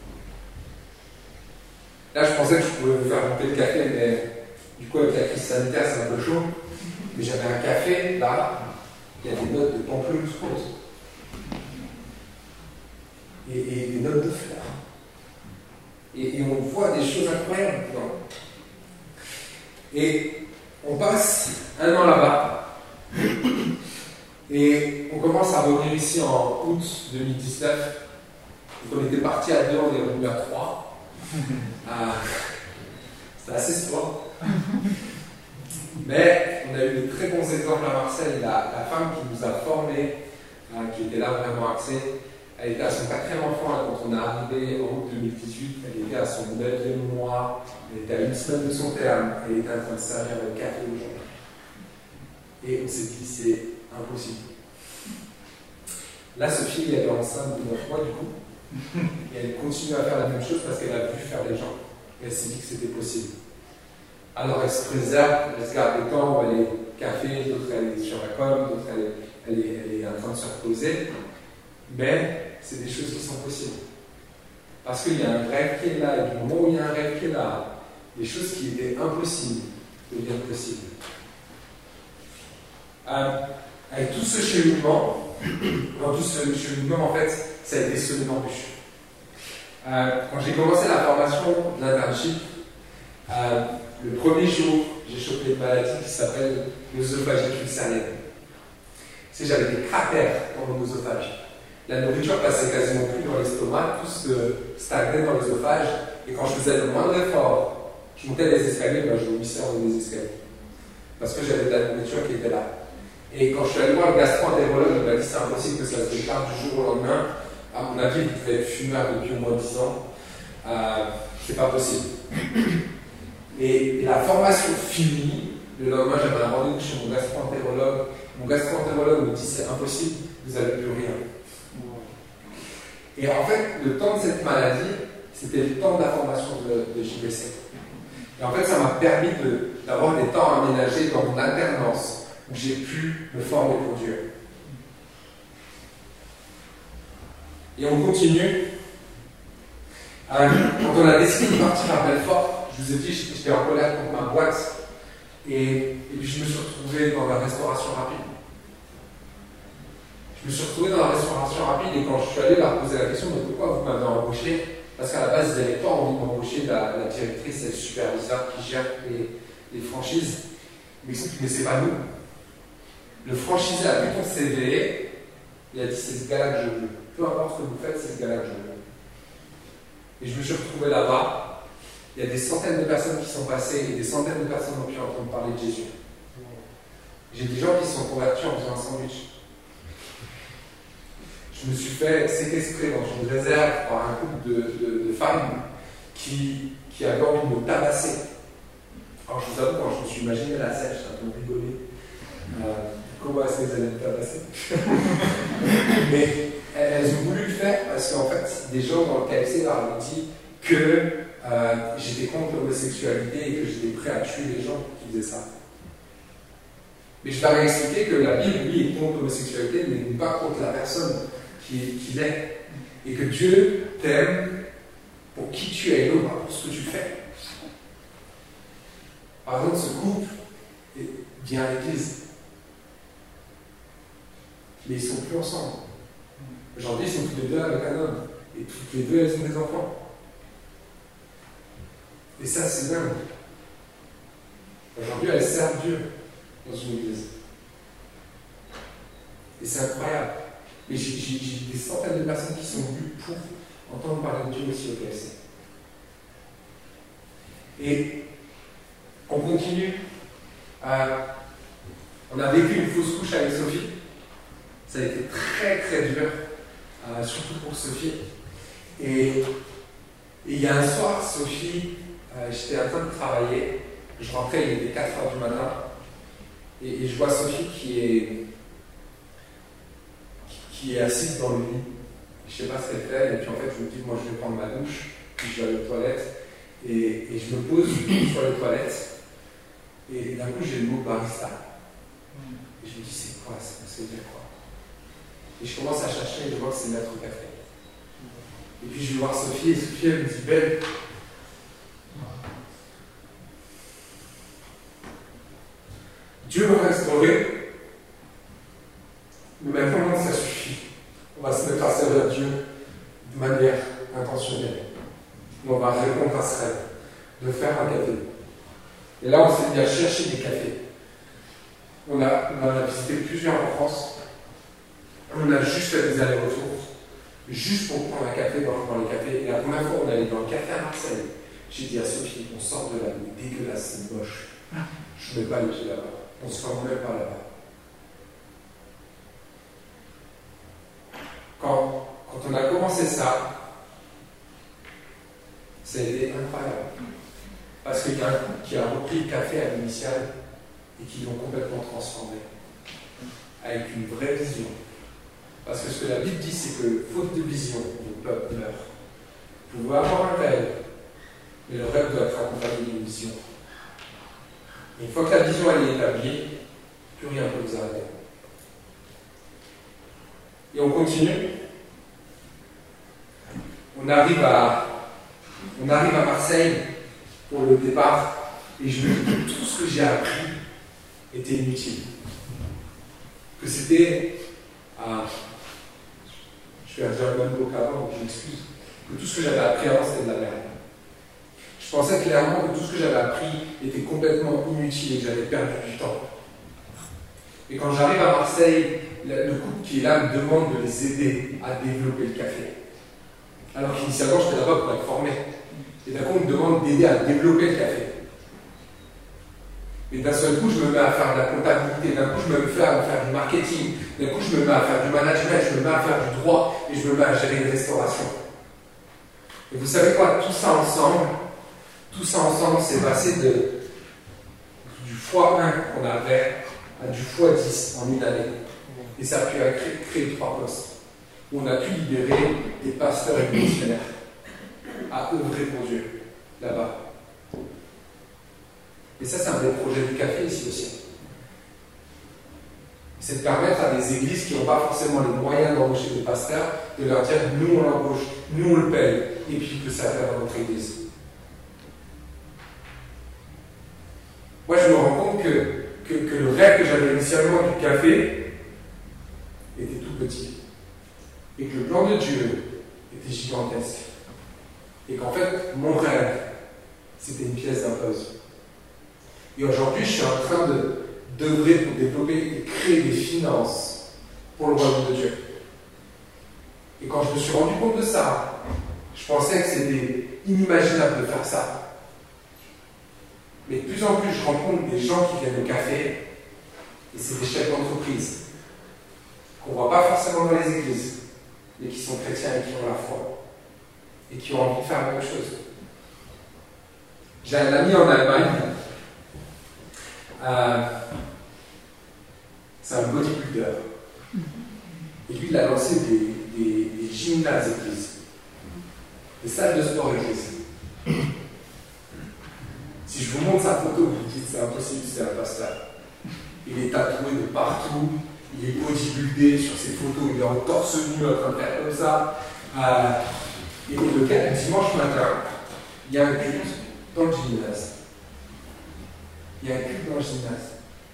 F: Là, je pensais que je pouvais vous faire goûter le café, mais du coup, avec la crise sanitaire, c'est un peu chaud. Mais j'avais un café, là, il y a des notes de pamplemousse rose. Et, et des notes de fleurs. Et, et on voit des choses incroyables dedans. Et on passe un an là-bas. Et on commence à revenir ici en août deux mille dix-neuf. Donc on était parti à deux, on est revenu à trois. Ah, c'était assez sport. Mais on a eu de très bons exemples à Marseille. La, la femme qui nous a formés, euh, qui était là vraiment axée, elle était à son quatrième enfant là, quand on est arrivé en août deux mille dix-huit. Elle était à son neuvième mois. Elle était à une semaine de son terme. Elle était en train de servir le café aux gens. Et on s'est dit, c'est impossible. Là, Sophie, elle est enceinte de neuf mois du coup. Et elle continue à faire la même chose parce qu'elle a vu faire les gens. Et elle s'est dit que c'était possible. Alors elle se préserve, elle se garde le temps, elle est café, d'autres elle est sur la com, d'autres elle, elle, est, elle est en train de se reposer. Mais c'est des choses qui sont possibles. Parce qu'il y a un rêve qui est là, et du moment où il y a un rêve qui est là, les choses qui étaient impossibles deviennent possibles. Euh, avec tout ce cheminement, dans tout ce cheminement, en fait, ça a été semé d'embûches. Euh, quand j'ai commencé la formation de l'internship, euh, le premier jour, j'ai chopé une maladie qui s'appelle l'œsophagie ulcérienne. C'est j'avais des cratères dans mon œsophage. la nourriture passait quasiment plus dans l'estomac, tout se stagnait dans l'œsophage, et quand je faisais le moindre effort, je montais les escaliers, ben je vomissais en haut des escaliers. Parce que j'avais de la nourriture qui était là. Et quand je suis allé voir le gastro-entérologue, il m'a dit c'est impossible que ça se déclare du jour au lendemain. À mon avis, il devait être fumeur depuis au moins dix ans. Euh, c'est pas possible. Et, et la formation finie, le lendemain, j'avais un rendez-vous chez mon gastro-entérologue. Mon gastro-entérologue me dit c'est impossible, vous n'avez plus rien. Et en fait, le temps de cette maladie, c'était le temps de la formation de, de J B C. Et en fait, ça m'a permis de, d'avoir des temps aménagés dans mon alternance où j'ai pu me former pour Dieu. Et on continue. Euh, quand on a décidé de partir à Belfort, je vous ai dit, j'étais en colère contre ma boîte. Et, et puis je me suis retrouvé dans la restauration rapide. Je me suis retrouvé dans la restauration rapide et quand je suis allé leur poser la question de pourquoi vous m'avez embauché, parce qu'à la base, ils n'avaient pas envie de m'embaucher, la, la directrice et le superviseur qui gère les, les franchises. Mais, mais c'est pas nous. Le franchisé a vu ton C V, il a dit c'est ce gars-là que je veux. Peu importe ce que vous faites, c'est ce gars-là que je veux. Et je me suis retrouvé là-bas. Il y a des centaines de personnes qui sont passées et des centaines de personnes ont pu entendre parler de Jésus. J'ai des gens qui sont convertis en faisant un sandwich. Je me suis fait séquestrer dans une réserve par un couple de, de, de femmes qui, qui avaient envie de me tabasser. Alors je vous avoue, quand je me suis imaginé la scène, j'ai un peu rigolé. Euh, comment est-ce qu'elles allaient me tabasser? Mais elles ont voulu le faire parce qu'en fait, des gens dans le K F C leur ont dit que euh, j'étais contre l'homosexualité et que j'étais prêt à tuer les gens qui faisaient ça. Mais je leur ai expliqué que la Bible, oui, est contre l'homosexualité, mais pas contre la personne qui, qui l'est. Et que Dieu t'aime pour qui tu es et non pas pour ce que tu fais. Par exemple, ce couple vient à l'église. Mais ils ne sont plus ensemble. Aujourd'hui, ils sont tous les deux avec un homme. Et toutes les deux, elles ont des enfants. Et ça, c'est dingue. Aujourd'hui, elles servent Dieu dans une église. Et c'est incroyable. Et j'ai, j'ai, j'ai des centaines de personnes qui sont venues pour entendre parler de Dieu aussi au K F C. Et on continue. Euh, on a vécu une fausse couche avec Sophie. Ça a été très très dur, euh, surtout pour Sophie. Et il y a un soir, Sophie, euh, j'étais en train de travailler. Je rentrais, il était quatre heures du matin. Et, et je vois Sophie qui est, qui est assise dans le lit. Je ne sais pas ce qu'elle fait. Et puis en fait, je me dis, moi je vais prendre ma douche. Puis je vais aller aux toilettes. Et, et je me pose sur les toilettes. Et d'un coup, j'ai le mot barista. Et je me dis, c'est quoi ça? Ça veut dire quoi? Et je commence à chercher et je vois que c'est Maître Café. Et puis je vais voir Sophie. Et Sophie, elle me dit, belle. Dieu m'a restauré, mais maintenant ça suffit. On va se mettre à servir Dieu de manière intentionnelle. On va répondre à ce rêve, de faire un café. Et là, on s'est mis à chercher des cafés. On a, on a visité plusieurs en France. On a juste fait des allers-retours, juste pour prendre un café dans, dans les cafés. Et la première fois, on est allé dans le café à Marseille. J'ai dit à Sophie, on sort de là, mais dégueulasse, c'est moche. Je ne mets pas les pieds là-bas. On se forme même pas là-bas. Quand, quand on a commencé ça, ça a été incroyable. Parce qu'il y a un couple qui a repris le café à l'initiale et qui l'ont complètement transformé. Avec une vraie vision. Parce que ce que la Bible dit, c'est que faute de vision, le peuple meurt. Vous pouvez avoir un rêve, mais le rêve doit être accompagné d'une vision. Une fois que la vision elle est établie, plus rien ne peut vous arrêter. Et on continue. On arrive à, on arrive à Marseille pour le départ, et je me dis que tout ce que j'ai appris était inutile. Que c'était, ah, je vais dire le même mot qu'avant, je m'excuse, que tout ce que j'avais appris avant c'était de la merde. Je pensais clairement que tout ce que j'avais appris était complètement inutile et que j'avais perdu du temps. Et quand j'arrive à Marseille, le couple qui est là me demande de les aider à développer le café. Alors qu'initialement, j'étais là-bas pour être formé. Et d'un coup, on me demande d'aider à développer le café. Et d'un seul coup, je me mets à faire de la comptabilité, d'un coup, je me mets à faire du marketing, d'un coup, je me mets à faire du management, je me mets à faire du droit, et je me mets à gérer une restauration. Et vous savez quoi, tout ça ensemble, tout ça ensemble, c'est passé de, du fois un qu'on avait à du fois dix en une année. Et ça a pu créer, créer trois postes, où on a pu libérer des pasteurs et des missionnaires à œuvrer pour Dieu, là-bas. Et ça, c'est un des projets du café ici aussi. C'est de permettre à des églises qui n'ont pas forcément les moyens d'embaucher des pasteurs, de leur dire, nous on l'embauche, nous on le paye, et puis il peut servir dans notre église. Moi, je me rends compte que, que, que le rêve que j'avais initialement du café était tout petit. Et que le plan de Dieu était gigantesque. Et qu'en fait, mon rêve, c'était une pièce d'un puzzle. Et aujourd'hui, je suis en train de, d'œuvrer pour développer et créer des finances pour le royaume de Dieu. Et quand je me suis rendu compte de ça, je pensais que c'était inimaginable de faire ça. Mais de plus en plus, je rencontre des gens qui viennent au café, et c'est des chefs d'entreprise, qu'on ne voit pas forcément dans les églises, mais qui sont chrétiens et qui ont la foi, et qui ont envie de faire la même chose. J'ai un ami en Allemagne, euh, c'est un bodybuilder, et lui il a lancé des, des, des gymnases églises, des salles de sport églises. Si je vous montre sa photo, vous vous dites c'est impossible, c'est un pasteur. Il est tatoué de partout, il est bodybuildé sur ses photos, il est en torse nu en train de faire comme ça. Euh, et le dimanche matin, il y a un culte dans le gymnase. Il y a un culte dans le gymnase.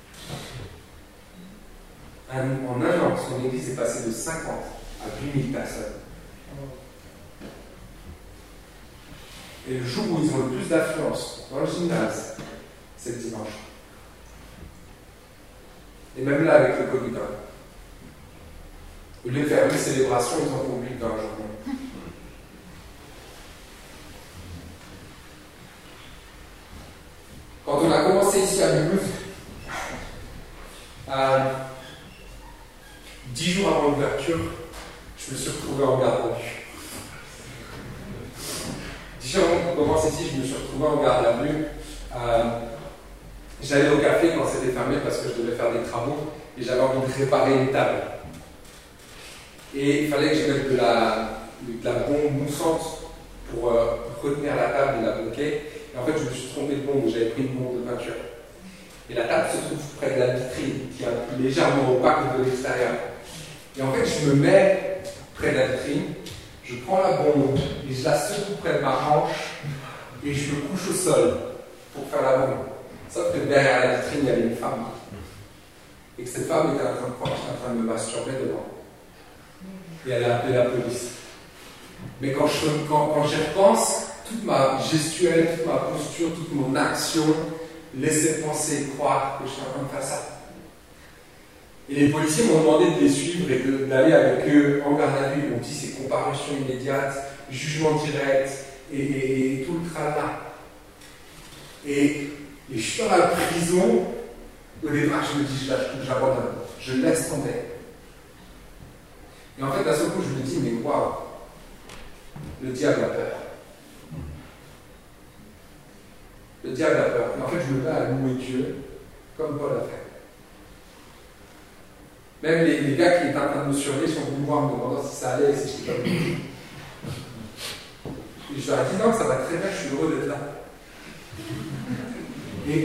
F: Un, en un an, son église est passée de cinquante à huit mille personnes. Et le jour où ils ont le plus d'affluence dans le gymnase, c'est le dimanche. Et même là, avec le Covid, hein, au lieu de faire une célébration, ils en font huit dans la journée. Quand on a commencé ici à Mulhouse, euh, dix jours avant l'ouverture, je me suis retrouvé en garde à vue. Dix jours avant qu'on commence ici, je me suis retrouvé en garde à vue. Euh, J'allais au café quand c'était fermé parce que je devais faire des travaux et j'avais envie de réparer une table. Et il fallait que je mette de la, de la bombe moussante pour, euh, pour retenir la table et la bloquer. Et en fait, je me suis trompé de bombe, j'avais pris une bombe de peinture. Et la table se trouve près de la vitrine, qui est légèrement opaque de l'extérieur. Et en fait, je me mets près de la vitrine, je prends la bombe et je la secoue près de ma hanche et je me couche au sol pour faire la bombe. Sauf que derrière la vitrine, il y avait une femme. Et que cette femme était en train de, en train de me masturber devant. Et elle a appelé la police. Mais quand, je, quand, quand j'y repense, toute ma gestuelle, toute ma posture, toute mon action laissait penser et croire que je suis en train de faire ça. Et les policiers m'ont demandé de les suivre et de, d'aller avec eux en garde à vue. Ils m'ont dit c'est comparution immédiate, jugement direct et, et, et tout le tralala. Et, et je suis dans la prison. Au départ, je me dis je lâche tout, j'abandonne, je laisse tomber. Et en fait, à ce coup, je me dis mais waouh, le diable a peur. Le diable a peur. Et en fait, je me mets à louer Dieu comme Paul a fait. Même les, les gars qui étaient en train de me surveiller sont venus me voir en me demandant si ça allait et si je n'étais pas venu. Et je leur ai dit non, ça va très bien, je suis heureux d'être là. Et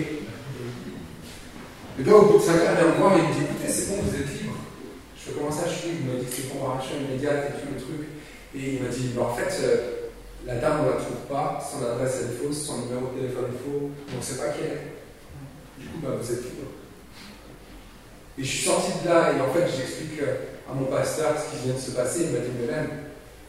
F: le gars, au bout de cinq heures, vient me voir et il me dit écoutez, c'est bon, vous êtes libre. Je fais comment ça, je suis libre. Il m'a dit que c'est comparution immédiate et tout le truc. Et il m'a dit bah, en fait, euh, la dame, on ne la trouve pas, son adresse est fausse, son numéro de téléphone est faux, on ne sait pas qui elle est. Du coup, bah, vous êtes libre. Et je suis sorti de là et en fait j'explique à mon pasteur ce qui vient de se passer. Il m'a dit mais même,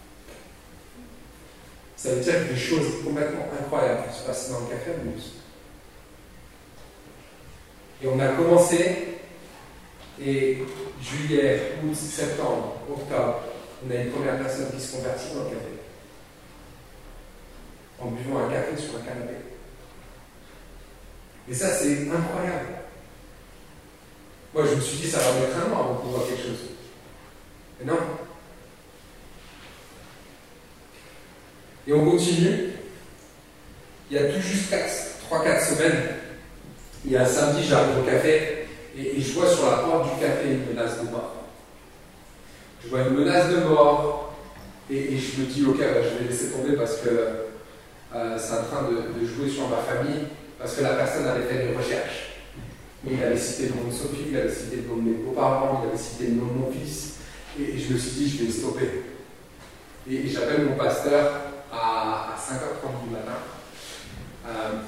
F: ça veut dire que des choses complètement incroyables se passent dans le café à Mulhouse. Et on a commencé Et juillet, août, septembre, octobre, on a une première personne qui se convertit dans le café. En buvant un café sur un canapé. Et ça, c'est incroyable. Moi, je me suis dit, ça va mettre un an avant de voir quelque chose. Mais non. Et on continue. Il y a tout juste trois quatre semaines, il y a un samedi, j'arrive au café et, et je vois sur la porte du café une menace de mort. Je vois une menace de mort et, et je me dis, ok, bah, je vais laisser tomber parce que euh, c'est en train de, de jouer sur ma famille, parce que la personne avait fait des recherches. Il avait cité le nom de Sophie, il avait cité le nom de mes beaux-parents, il avait cité le nom de mon fils. Et, et je me suis dit, je vais stopper. Et, et j'appelle mon pasteur à, à cinq heures trente du matin. Euh,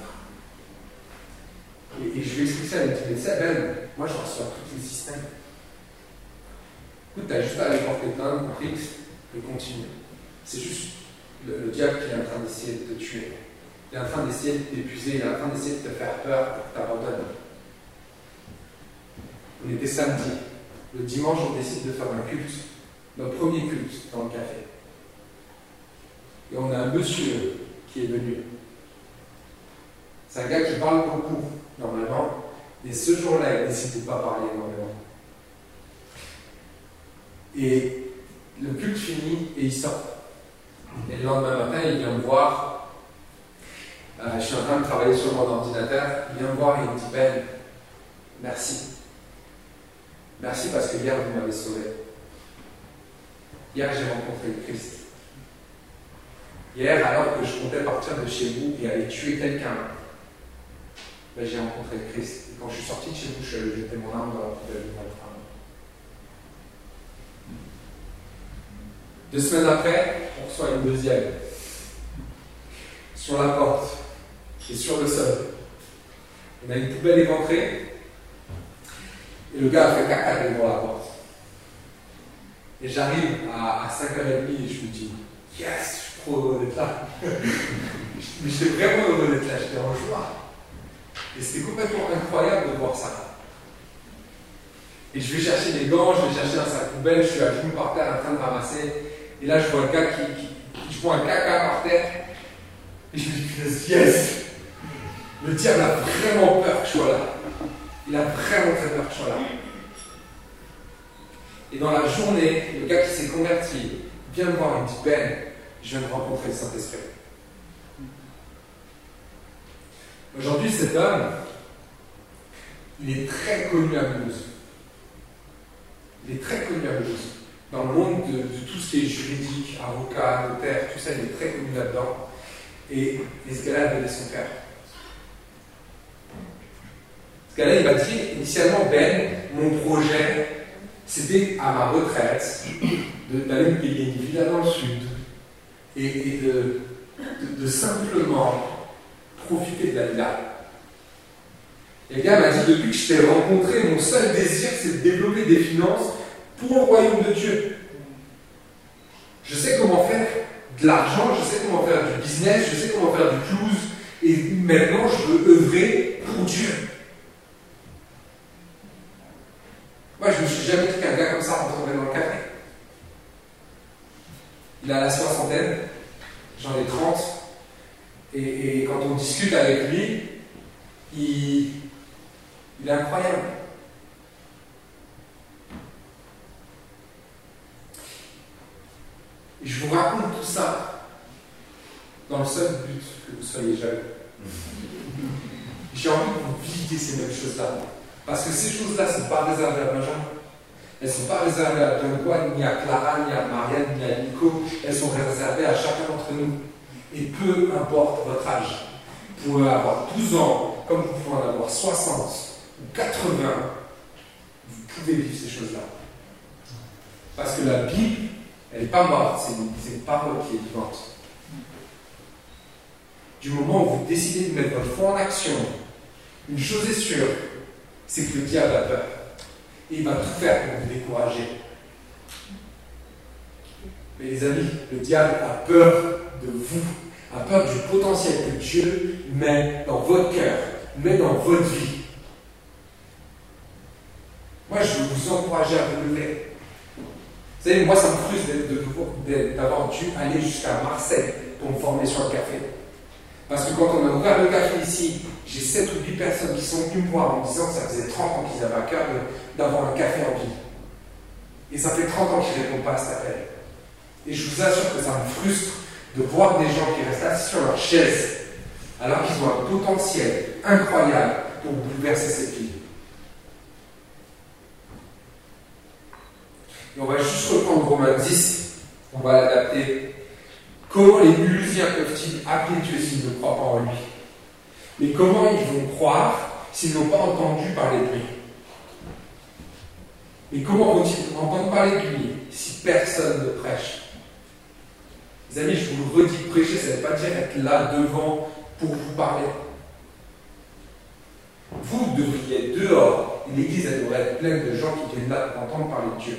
F: et, et je lui explique ça, il me dit, mais tu sais, Ben, moi je reçois tout le système. Écoute, tu as juste à aller porter plainte pour X et continuer. C'est juste le, le diable qui est en train d'essayer de te tuer. Il est en train d'essayer de t'épuiser, il est en train d'essayer de te faire peur pour que tu abandonnes. On était samedi. Le dimanche, on décide de faire un culte, notre premier culte dans le café. Et on a un monsieur qui est venu. C'est un gars qui parle beaucoup, normalement, et ce jour-là, il décide de ne pas parler énormément. Et le culte finit et il sort. Et le lendemain matin, il vient me voir. Euh, je suis en train de travailler sur mon ordinateur. Il vient me voir et il me dit, Ben, merci. Merci parce que hier, vous m'avez sauvé. Hier, j'ai rencontré le Christ. Hier, alors que je comptais partir de chez vous et aller tuer quelqu'un, ben, j'ai rencontré le Christ. Et quand je suis sorti de chez vous, je suis allé jeter mon arme dans la poubelle de votre âme. Deux semaines après, on reçoit une deuxième. Sur la porte et sur le sol. On a une poubelle éventrée. Et le gars a fait caca devant la porte. Et j'arrive à, à cinq heures trente et je me dis, yes, je suis trop heureux d'être là. Mais j'étais vraiment heureux d'être là, j'étais en joie. Et c'était complètement incroyable de voir ça. Et je vais chercher des gants, je vais chercher un sac poubelle, je suis à genoux par terre en train de ramasser. Et là, je vois un gars qui, qui je vois un caca par terre. Et je me dis, yes! Le diable a vraiment peur que je sois là. Il a vraiment très peur que je sois là. Et dans la journée, le gars qui s'est converti vient me voir et me dit, Ben, je viens de rencontrer le Saint-Esprit. Aujourd'hui, cet homme, il est très connu à Mulhouse. Il est très connu à Mulhouse. Dans le monde de, de tout ce qui est juridique, avocat, notaire, tout ça, il est très connu là-dedans. Et, et ce gars-là a donné son cœur. Ce gars-là, il m'a dit, initialement, Ben, mon projet, c'était à ma retraite, d'aller me payer une villa dans le sud et, et de, de, de simplement profiter de la villa. Et le gars m'a dit, depuis que je t'ai rencontré, mon seul désir, c'est de développer des finances pour le royaume de Dieu. Je sais comment faire de l'argent, je sais comment faire du business, je sais comment faire du clouse, et maintenant je veux œuvrer pour Dieu. Moi, je ne me suis jamais dit qu'un gars comme ça rentrerait dans le café. Il a la soixantaine, j'en ai trente, et, et quand on discute avec lui, il, il est incroyable. Et je vous raconte tout ça dans le seul but que vous soyez jeunes. J'ai envie que vous viviez ces mêmes choses-là. Parce que ces choses-là ne sont pas réservées à Benjamin. Elles ne sont pas réservées à John, ni à Clara, ni à Marianne, ni à Nico. Elles sont réservées à chacun d'entre nous. Et peu importe votre âge, vous pouvez avoir douze ans, comme vous pouvez en avoir soixante ou quatre-vingts, vous pouvez vivre ces choses-là. Parce que la Bible, elle n'est pas morte, c'est une, c'est une parole qui est vivante. Du moment où vous décidez de mettre votre foi en action, une chose est sûre, c'est que le diable a peur. Et il va tout faire pour vous décourager. Mais les amis, le diable a peur de vous, a peur du potentiel que Dieu met dans votre cœur, met dans votre vie. Moi, je vous vous encourager à vous lever. Vous savez, moi, ça me frustre d'avoir dû aller jusqu'à Marseille pour me former sur le café. Parce que quand on a ouvert le café ici, j'ai sept ou huit personnes qui sont venues me voir en me disant que ça faisait trente ans qu'ils avaient à cœur d'avoir un café en ville. Et ça fait trente ans qu'ils ne répondent pas à cet appel. Et je vous assure que ça me frustre de voir des gens qui restent assis sur leur chaise alors qu'ils ont un potentiel incroyable pour bouleverser cette vie. Et on va juste reprendre Romains dix, on va l'adapter. Comment les Mulhoosiens peuvent-ils appeler Dieu s'ils ne croient pas en lui? Mais comment ils vont croire s'ils n'ont pas entendu parler de lui? Mais comment vont-ils entendre parler de lui si personne ne prêche? Les amis, je vous le redis, prêcher, ça ne veut pas dire être là devant pour vous parler. Vous devriez être dehors, et l'église, elle devrait être pleine de gens qui viennent là pour entendre parler de Dieu.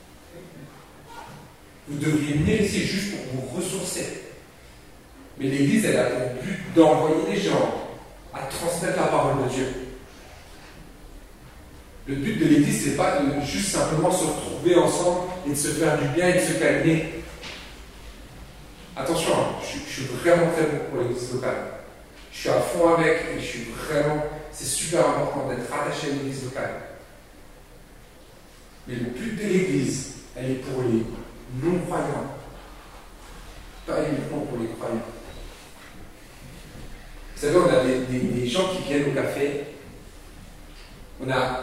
F: Vous devriez venir ici juste pour vous ressourcer. Mais l'église, elle a pour but d'envoyer les gens à transmettre la parole de Dieu. Le but de l'église, ce n'est pas de juste simplement se retrouver ensemble et de se faire du bien et de se calmer. Attention, hein, je, je suis vraiment très bon pour l'église locale. Je suis à fond avec et je suis vraiment... C'est super important d'être rattaché à l'église locale. Mais le but de l'église, elle est pour les non-croyants. Pas uniquement pour les croyants. Vous savez, on a des, des, des gens qui viennent au café. On a,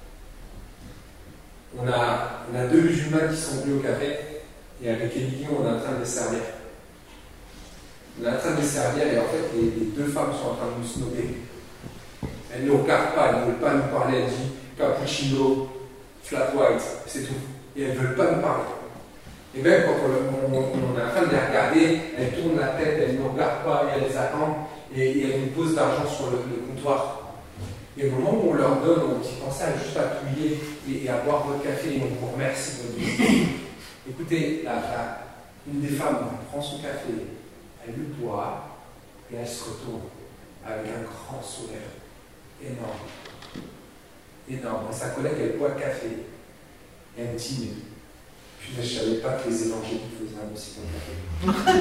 F: on a, on a deux musulmans qui sont venus au café. Et avec Émilie, on est en train de les servir. On est en train de les servir et en fait, les, les deux femmes sont en train de nous snobber. Elles ne nous regardent pas, elles ne veulent pas nous parler. Elles disent cappuccino, flat white, c'est tout. Et elles ne veulent pas nous parler. Et même quand on, on, on est en train de les regarder, elles tournent la tête, elles ne nous regardent pas et elles les attendent. Et, et elles nous posent d'argent sur le, le comptoir. Et au moment où on leur donne, on dit pensez à juste appuyer et, et à boire votre café et on vous remercie de votre visite. Écoutez, la, la, une des femmes prend son café, elle le boit et elle se retourne avec un grand sourire énorme. Énorme. Et sa collègue, elle boit le café et elle me dit puis je ne savais pas que les évangéliques faisaient un aussi bon café.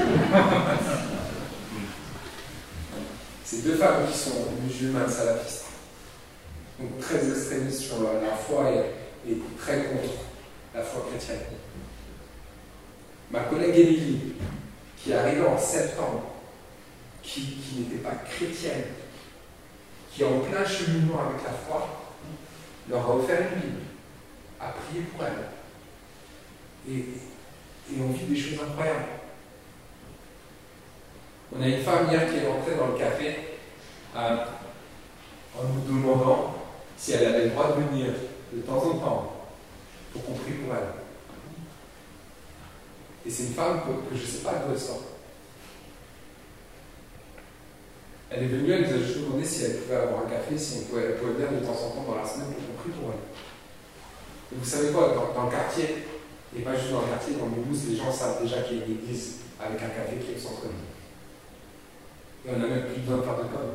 F: Ces deux femmes qui sont musulmanes salafistes, donc très extrémistes sur la, la foi et, et très contre la foi chrétienne. Ma collègue Émilie, qui est arrivée en septembre, qui, qui n'était pas chrétienne, qui est en plein cheminement avec la foi, leur a offert une Bible, a prié pour elle. Et, et on vit des choses incroyables. On a une femme hier qui est rentrée dans le café euh, en nous demandant si elle avait le droit de venir de temps en temps pour qu'on prie pour elle. Et c'est une femme que, que je ne sais pas d'où elle sort. Elle est venue, elle nous a juste demandé si elle pouvait avoir un café, si on pouvait, elle pouvait venir de temps en temps dans la semaine pour qu'on prie pour elle. Et vous savez quoi, dans, dans le quartier, et pas juste dans le quartier, dans Mulhouse, les gens savent déjà qu'il y a une église avec un café qui est au centre-ville. Et on n'a même plus besoin de faire de code.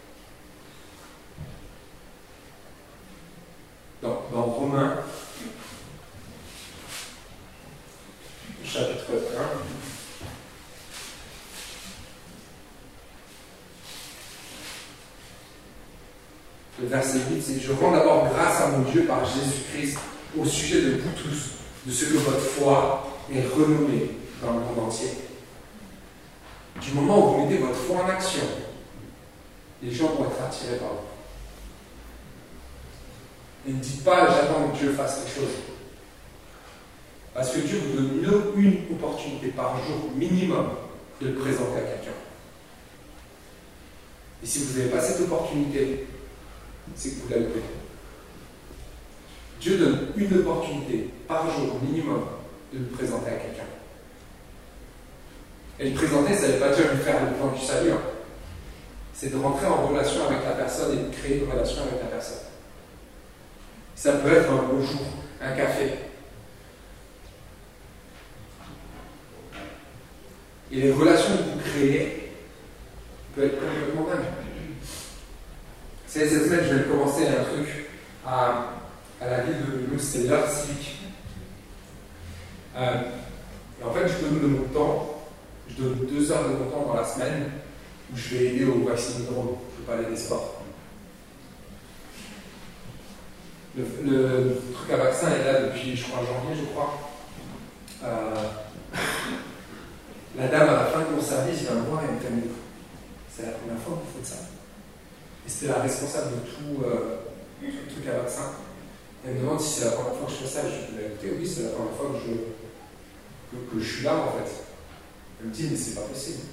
F: Dans, dans Romains, chapitre un, le verset huit, c'est « Je rends d'abord grâce à mon Dieu par Jésus-Christ au sujet de vous tous, de ce que votre foi est renommée dans le monde entier. » Du moment où vous mettez votre foi en action, les gens vont être attirés par vous. Et ne dites pas « j'attends que Dieu fasse quelque chose ». Parce que Dieu vous donne une opportunité par jour minimum de le présenter à quelqu'un. Et si vous n'avez pas cette opportunité, c'est que vous l'avez pris. Dieu donne une opportunité par jour minimum de le présenter à quelqu'un. Et le présenter, ça ne veut pas dire lui faire le plan du salut. Hein. C'est de rentrer en relation avec la personne et de créer une relation avec la personne. Ça peut être un bonjour, un café. Et les relations que vous créez peuvent être complètement dingues. Cette semaine, je vais commencer un truc à, à la vie de nous, c'est l'heure civique. Euh, et en fait, je donne de mon temps, je donne deux heures de mon temps dans la semaine où je vais aider au vaccinodrome, je ne peux pas aller des sports. Le, le truc à vaccin est là depuis, je crois, janvier, je crois. Euh, la dame à la fin de mon service vient me voir et me fait « c'est la première fois que vous faites ça ?» Et c'était la responsable de tout, euh, tout le truc à vaccin. Elle me demande si c'est la première fois que je fais ça. Je lui dis écoutez, oui, c'est la première fois que je, que, que je suis là en fait. Elle me dit mais c'est pas possible.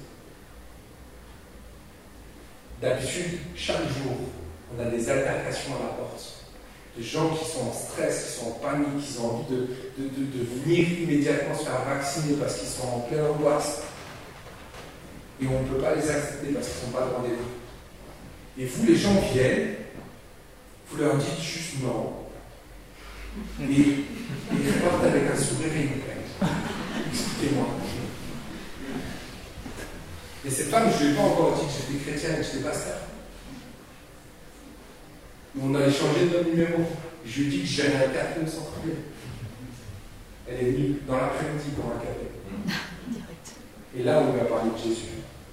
F: D'habitude, chaque jour, on a des altercations à la porte. Des gens qui sont en stress, qui sont en panique, qui ont envie de, de, de, de venir immédiatement se faire vacciner parce qu'ils sont en pleine angoisse. Et on ne peut pas les accepter parce qu'ils ne sont pas de rendez-vous. Et vous, les gens viennent, vous leur dites juste non. Et ils repartent avec un sourire et une plainte. Expliquez-moi. Et cette femme, je ne lui ai pas encore dit que j'étais chrétienne et que j'étais pasteur. On a échangé de notre numéro. Je lui ai dit que j'allais un café au centre-ville. Elle est venue dans l'après-midi pour un café. Et là, on lui a parlé de Jésus.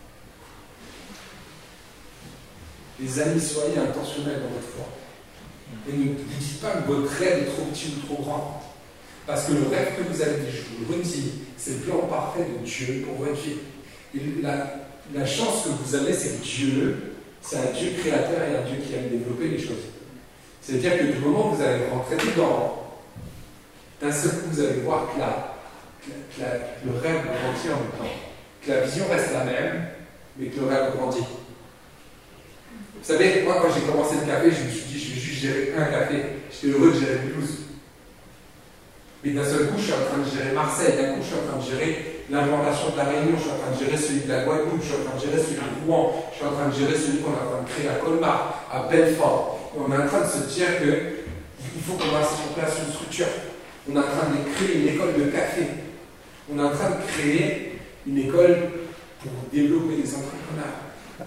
F: Les amis, soyez intentionnels dans votre foi. Et ne vous dites pas que votre rêve est trop petit ou trop grand. Parce que le rêve que vous avez, je vous le redis, c'est le plan parfait de Dieu pour votre vie. Et la, la chance que vous avez, c'est que Dieu, c'est un Dieu créateur et un Dieu qui aime développer les choses. C'est-à-dire que du moment où vous allez rentrer dedans, d'un seul coup, vous allez voir que, la, que, la, que le rêve grandit en même temps. Que la vision reste la même, mais que le rêve grandit. Vous savez, moi, quand j'ai commencé le café, je me suis dit, je vais juste gérer un café. J'étais heureux de gérer Mulhouse. Mais d'un seul coup, je suis en train de gérer Marseille. D'un coup, je suis en train de gérer l'implantation de la Réunion. Je suis en train de gérer celui de la Guadeloupe. Je suis en train de gérer celui de Rouen. Je suis en train de gérer celui qu'on est en train de créer à Colmar, à Belfort. Et on est en train de se dire qu'il faut qu'on mette en place une structure. On est en train de créer une école de café. On est en train de créer une école pour développer des entrepreneurs.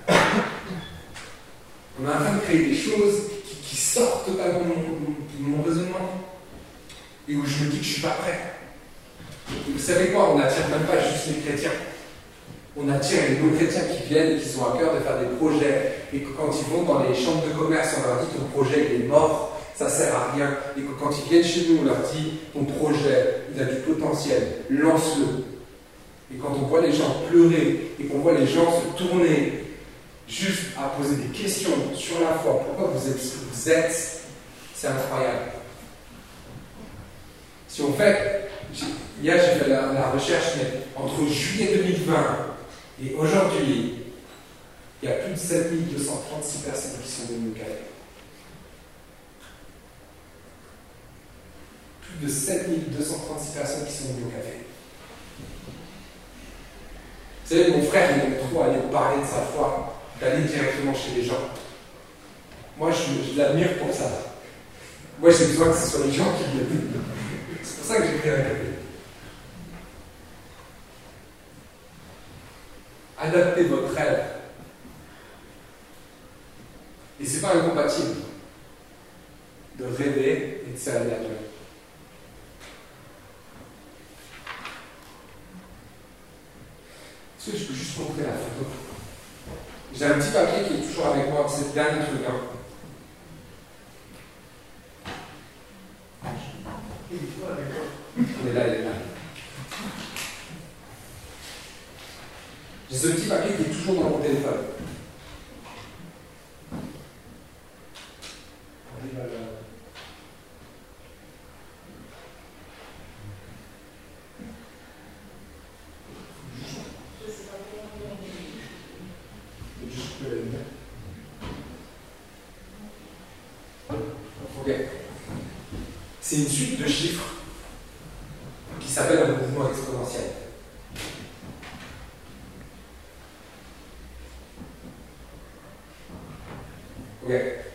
F: On est en train de créer des choses qui, qui sortent totalement de mon, de mon raisonnement et où je me dis que je ne suis pas prêt. Et vous savez quoi, on n'attire même pas juste les chrétiens. On attire les non-chrétiens qui viennent et qui sont à cœur de faire des projets et que quand ils vont dans les chambres de commerce, on leur dit ton projet il est mort, ça ne sert à rien. Et que quand ils viennent chez nous, on leur dit ton projet il a du potentiel, lance-le. Et quand on voit les gens pleurer et qu'on voit les gens se tourner juste à poser des questions sur la foi, pourquoi vous êtes ce que vous êtes, c'est incroyable. Si on fait, hier j'ai fait la, la recherche, mais entre juillet deux mille vingt et aujourd'hui, il y a plus de sept mille deux cent trente-six personnes qui sont venues au café. Plus de sept mille deux cent trente-six personnes qui sont venues au café. Vous savez, mon frère, il aime trop aller parler de sa foi, d'aller directement chez les gens. Moi, je, je l'admire pour ça. Moi, j'ai besoin que ce soit les gens qui viennent. C'est pour ça que j'ai pris un café. Adaptez votre rêve. Et c'est pas incompatible de rêver et de servir à Dieu. Est-ce que je peux juste montrer la photo? J'ai un petit papier qui est toujours avec moi, c'est le dernier truc. Hein. Il est là, il est là. J'ai ce petit papier qui est toujours dans mon téléphone. On va le... Ok. C'est une suite de chiffres qui s'appelle un mouvement exponentiel. Ok.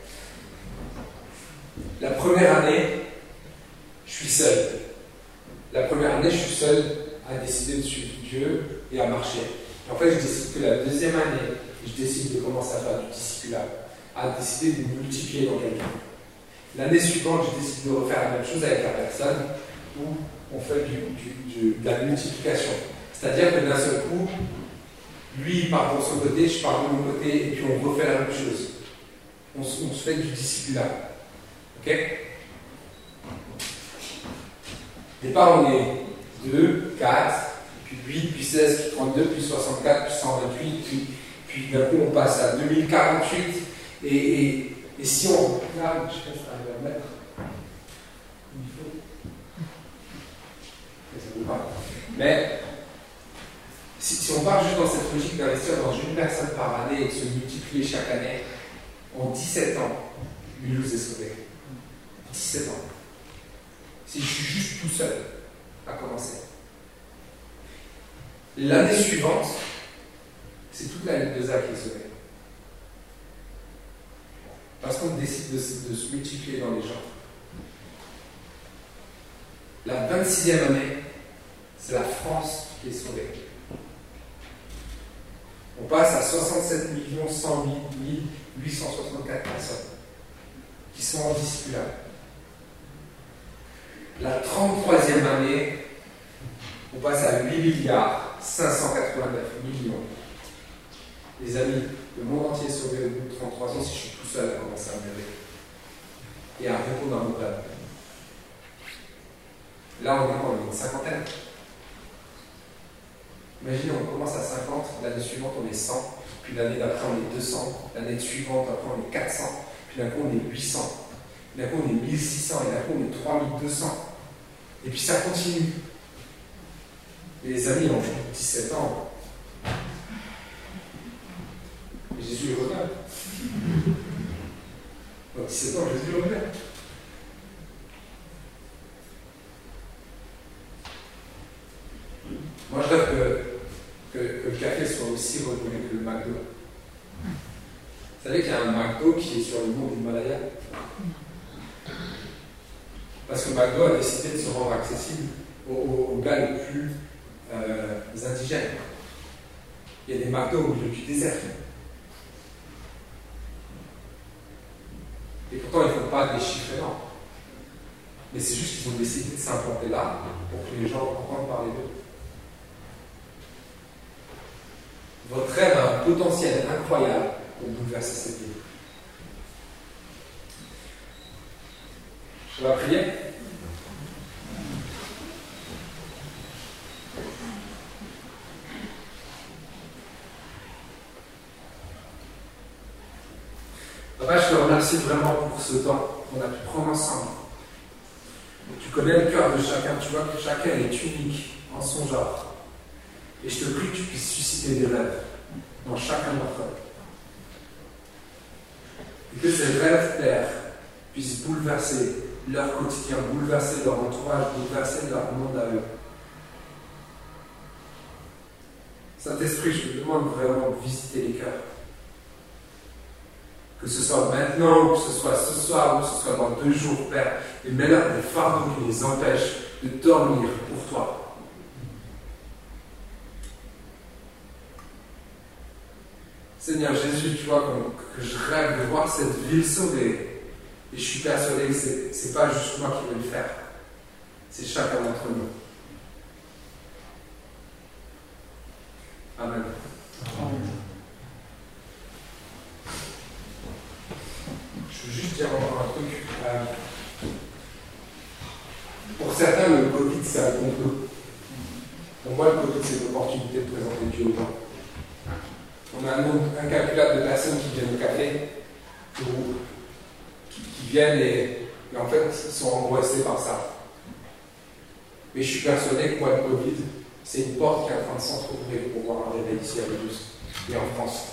F: La première année, je suis seul. La première année, je suis seul à décider de suivre Dieu et à marcher. En fait, je décide que la deuxième année, je décide de commencer à faire du discipulat, à décider de multiplier dans quelqu'un. L'année suivante, je décide de refaire la même chose avec la personne où on fait du, du, du, de la multiplication. C'est-à-dire que d'un seul coup, lui il part de son côté, je pars de mon côté, et puis on refait la même chose. On, on se fait du discipulat. Ok? Au départ, on est deux, quatre, puis huit, puis seize, puis trente-deux, puis soixante-quatre, puis cent vingt-huit, puis, puis d'un coup on passe à deux mille quarante-huit, et, et, et si on regarde, je sais pas si ça arrive à mettre, il faut. Ça ne pas. Mais si, si on part juste dans cette logique d'investir dans une personne par année et de se multiplier chaque année, en dix-sept ans, Mulhouse est sauvé. dix-sept ans. Si je suis juste tout seul à commencer. L'année suivante, c'est toute la Ligue de Zach qui est sauvée. Parce qu'on décide de, de se multiplier dans les gens. La vingt-sixième année, c'est la France qui est sauvée. On passe à soixante-sept millions cent mille huit cent soixante-quatre personnes qui sont en discipulat. La trente-troisième année, on passe à huit milliards cinq cent quatre-vingt-neuf millions. Les amis, le monde entier est sauvé au bout de trente-trois ans si je suis tout seul à commencer à me lever et à répondre à mon peuple. Là, on est quoi? On est une cinquantaine. Imaginez, on commence à cinquante, l'année suivante on est cent, puis l'année d'après on est deux cents, l'année suivante après on est quatre cents, puis d'un coup on est huit cents, puis d'un coup on est mille six cents, et d'un coup on est trois mille deux cents. Et puis ça continue. Et les amis, on a dix-sept ans. Et Jésus revient. Dans dix-sept ans, Jésus revient. Moi, je rêve que, que, que le café soit aussi renommé que le McDo. Vous savez qu'il y a un McDo qui est sur le mont d'Himalaya? Parce que McDo a décidé de se rendre accessible aux, aux, aux gars les plus euh, indigènes. Il y a des McDo au milieu du désert. Et pourtant, ils ne font pas des chiffres énormes. Mais c'est juste qu'ils ont décidé de s'implanter là pour que les gens entendent parler d'eux. Votre rêve a un potentiel incroyable pour bouleverser cette vie. Je vais prier. Papa, je te remercie vraiment pour ce temps qu'on a pu prendre ensemble. Tu connais le cœur de chacun, tu vois que chacun est unique en son genre. Et je te prie que tu puisses susciter des rêves dans chacun d'entre eux. Et que ces rêves, Père, puissent bouleverser leur quotidien, bouleverser leur entourage, bouleverser leur monde à eux. Saint-Esprit, je te demande vraiment de visiter les cœurs. Que ce soit maintenant, ou que ce soit ce soir, ou que ce soit dans deux jours, Père, et mets-leur des fardeaux qui les empêchent de dormir pour toi. Seigneur Jésus, tu vois que, que je rêve de voir cette ville sauvée. Et je suis persuadé que ce n'est pas juste moi qui vais le faire. C'est chacun d'entre nous. Amen. Amen. Je veux juste dire encore un truc. Euh, pour certains, le Covid, c'est un complot. Pour moi, le Covid, c'est une opportunité de présenter Dieu aux gens. On a un nombre incalculable de personnes qui viennent au café, ou qui, qui viennent et, et en fait sont angoissées par ça. Mais je suis persuadé que moi, le Covid, c'est une porte qui est en train de s'entrouvrir pour voir un réveil ici à Mulhouse et en France.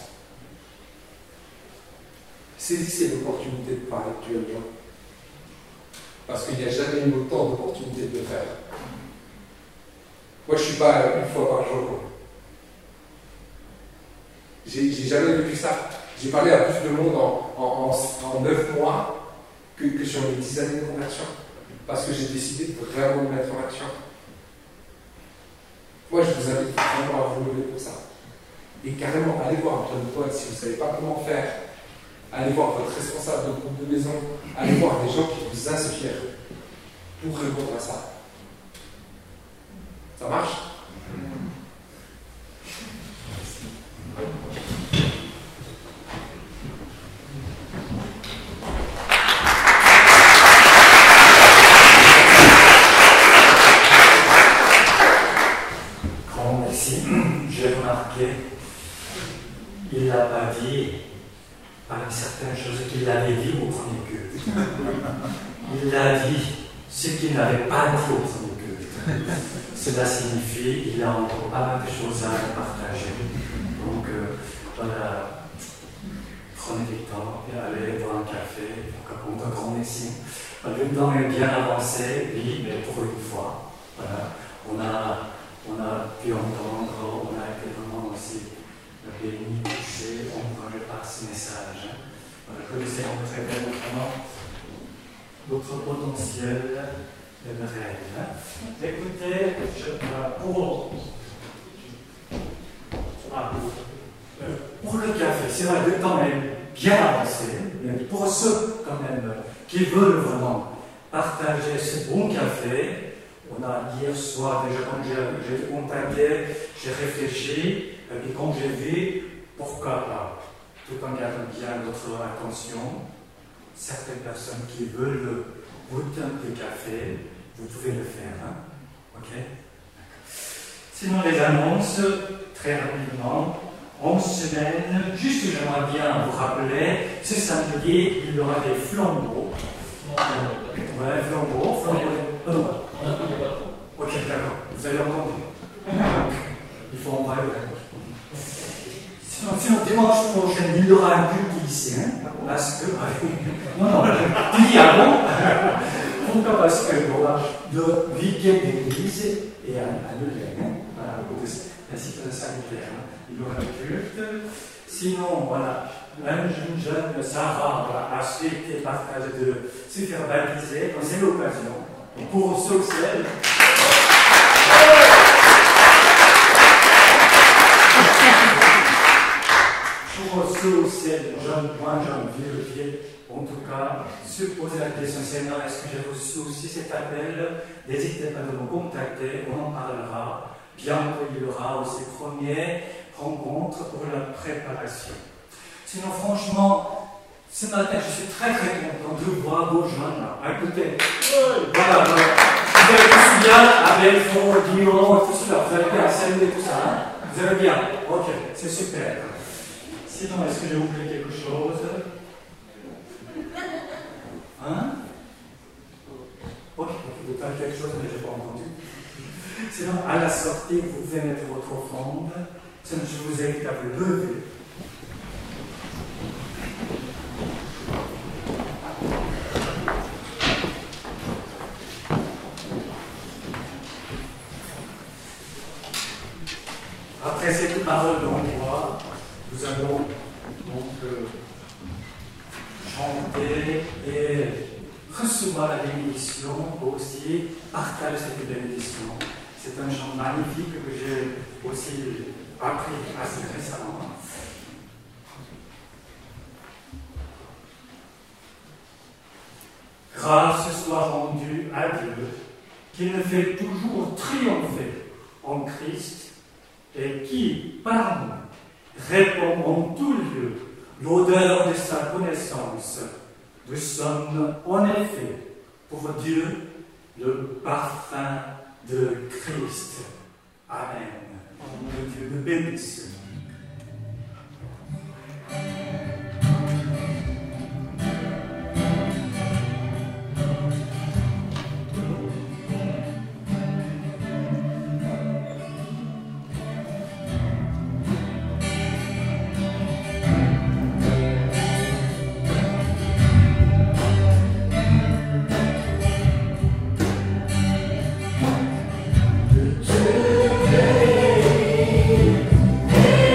F: Saisissez l'opportunité de parler de Dieu aux gens. Parce qu'il n'y a jamais eu autant d'opportunités de le faire. Moi, je ne suis pas une fois par jour. J'ai, j'ai jamais vécu ça. J'ai parlé à plus de monde en, en, en, en neuf mois que, que sur une dix années de conversion. Parce que j'ai décidé de vraiment me mettre en action. Moi, je vous invite vraiment à vous lever pour ça. Et carrément, allez voir Antoine Paul si vous ne savez pas comment faire. allez voir votre responsable de groupe de maison, allez voir des gens qui vous inspirent pour répondre à ça. Ça marche?
D: Grand merci. J'ai remarqué, il n'a pas dit parmi certaines choses qu'il avait dit au premier culte. Il a dit ce qu'il n'avait pas dit au premier culte. Cela signifie qu'il a encore pas mal de choses à partager. Donc euh, voilà, prenez du temps et allez boire un café. Donc un grand merci. Le temps est bien avancé, oui, mais pour une fois. Voilà. On a, on a pu entendre, on a été vraiment aussi bénis, touchés, encouragés par ce message. Voilà, que le Seigneur nous révèle vraiment notre potentiel et le réel. Écoutez, je, pour, ah, pour le café, c'est vrai, le temps est bien avancé, mais pour ceux quand même qui veulent vraiment partager ce bon café, on a hier soir, déjà quand j'ai contacté, j'ai réfléchi, et quand j'ai vu, pourquoi pas, tout en gardant bien notre attention, certaines personnes qui veulent goûter un petit café, vous pouvez le faire, hein? Ok? Sinon, les annonces, très rapidement, en semaine, juste j'aimerais bien vous rappeler, ce samedi, il y aura des flambeaux. Ouais, flambeaux, flambeaux. Oh non. Ok, d'accord, vous avez entendu. Il faut en parler. Sinon, sinon, dimanche prochain, il y aura un culte ici, hein, parce que. Non, non, je dis avant. Pourquoi? Parce que voilà, le week-end d'église est annulé, hein, à cause de la situation sanitaire. Il y aura un culte. Sinon, voilà, un jeune jeune, Sarah, voilà, a souhaité partager de se faire baptiser, donc c'est l'occasion. Pour ceux ou celles. Pour ceux ou celles, jeunes, moins jeunes, vieux, vieux, en tout cas, se poser la question, Seigneur, est-ce que j'ai reçu aussi cet appel? N'hésitez pas à nous contacter, on en parlera. Bientôt, il y aura aussi première rencontre pour la préparation. Sinon, franchement, ce matin, je suis très très content de voir vos jeunes là. Écoutez, voilà, voilà. Vous avez tous bien, avec vos Dion, tout cela, vous avez bien salué tout ça, hein? Vous avez bien? Ok, c'est super. Sinon, est-ce que j'ai oublié quelque chose? Hein? Ok, vous parlez quelque chose, mais je n'ai pas entendu. Sinon, à la sortie, vous pouvez mettre votre offrande. Sinon, je vous invite à vous lever. Après cette parole d'envoi, nous allons donc euh, chanter et recevoir la bénédiction, aussi partager cette bénédiction. C'est un chant magnifique que j'ai aussi appris assez récemment. Grâce soit rendue à Dieu, qui nous fait toujours triompher en Christ et qui, par nous, répand en tout lieu l'odeur de sa connaissance. Nous sommes en effet pour Dieu le parfum de Christ. Amen. Que Dieu nous bénisse.
H: Today,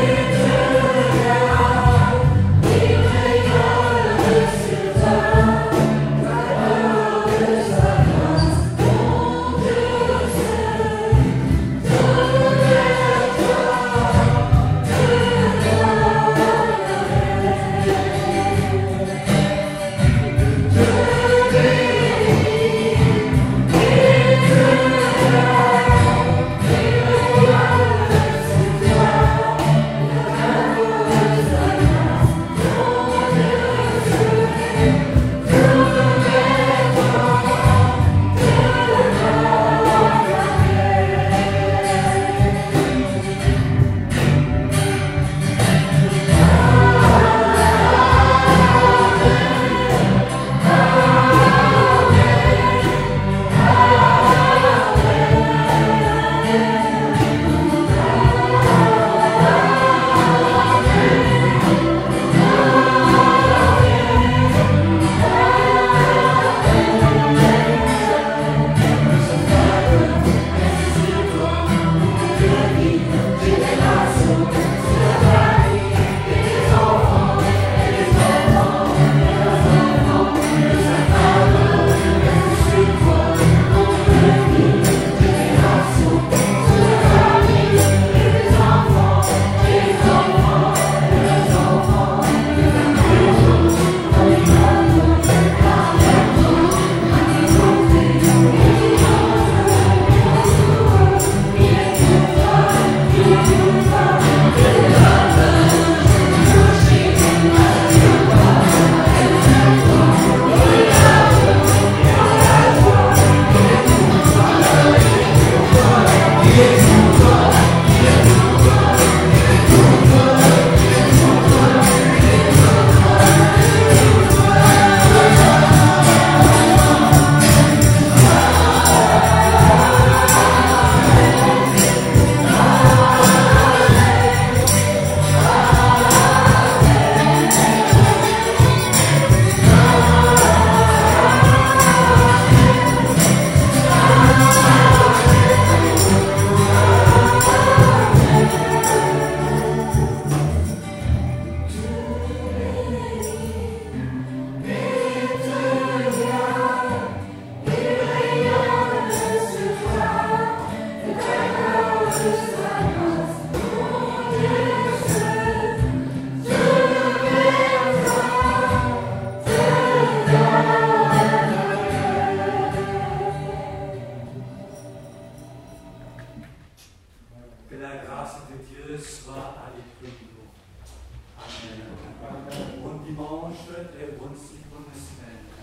D: Que la grâce de Dieu soit avec vous. Amen. Bon dimanche et bonne bonne semaine.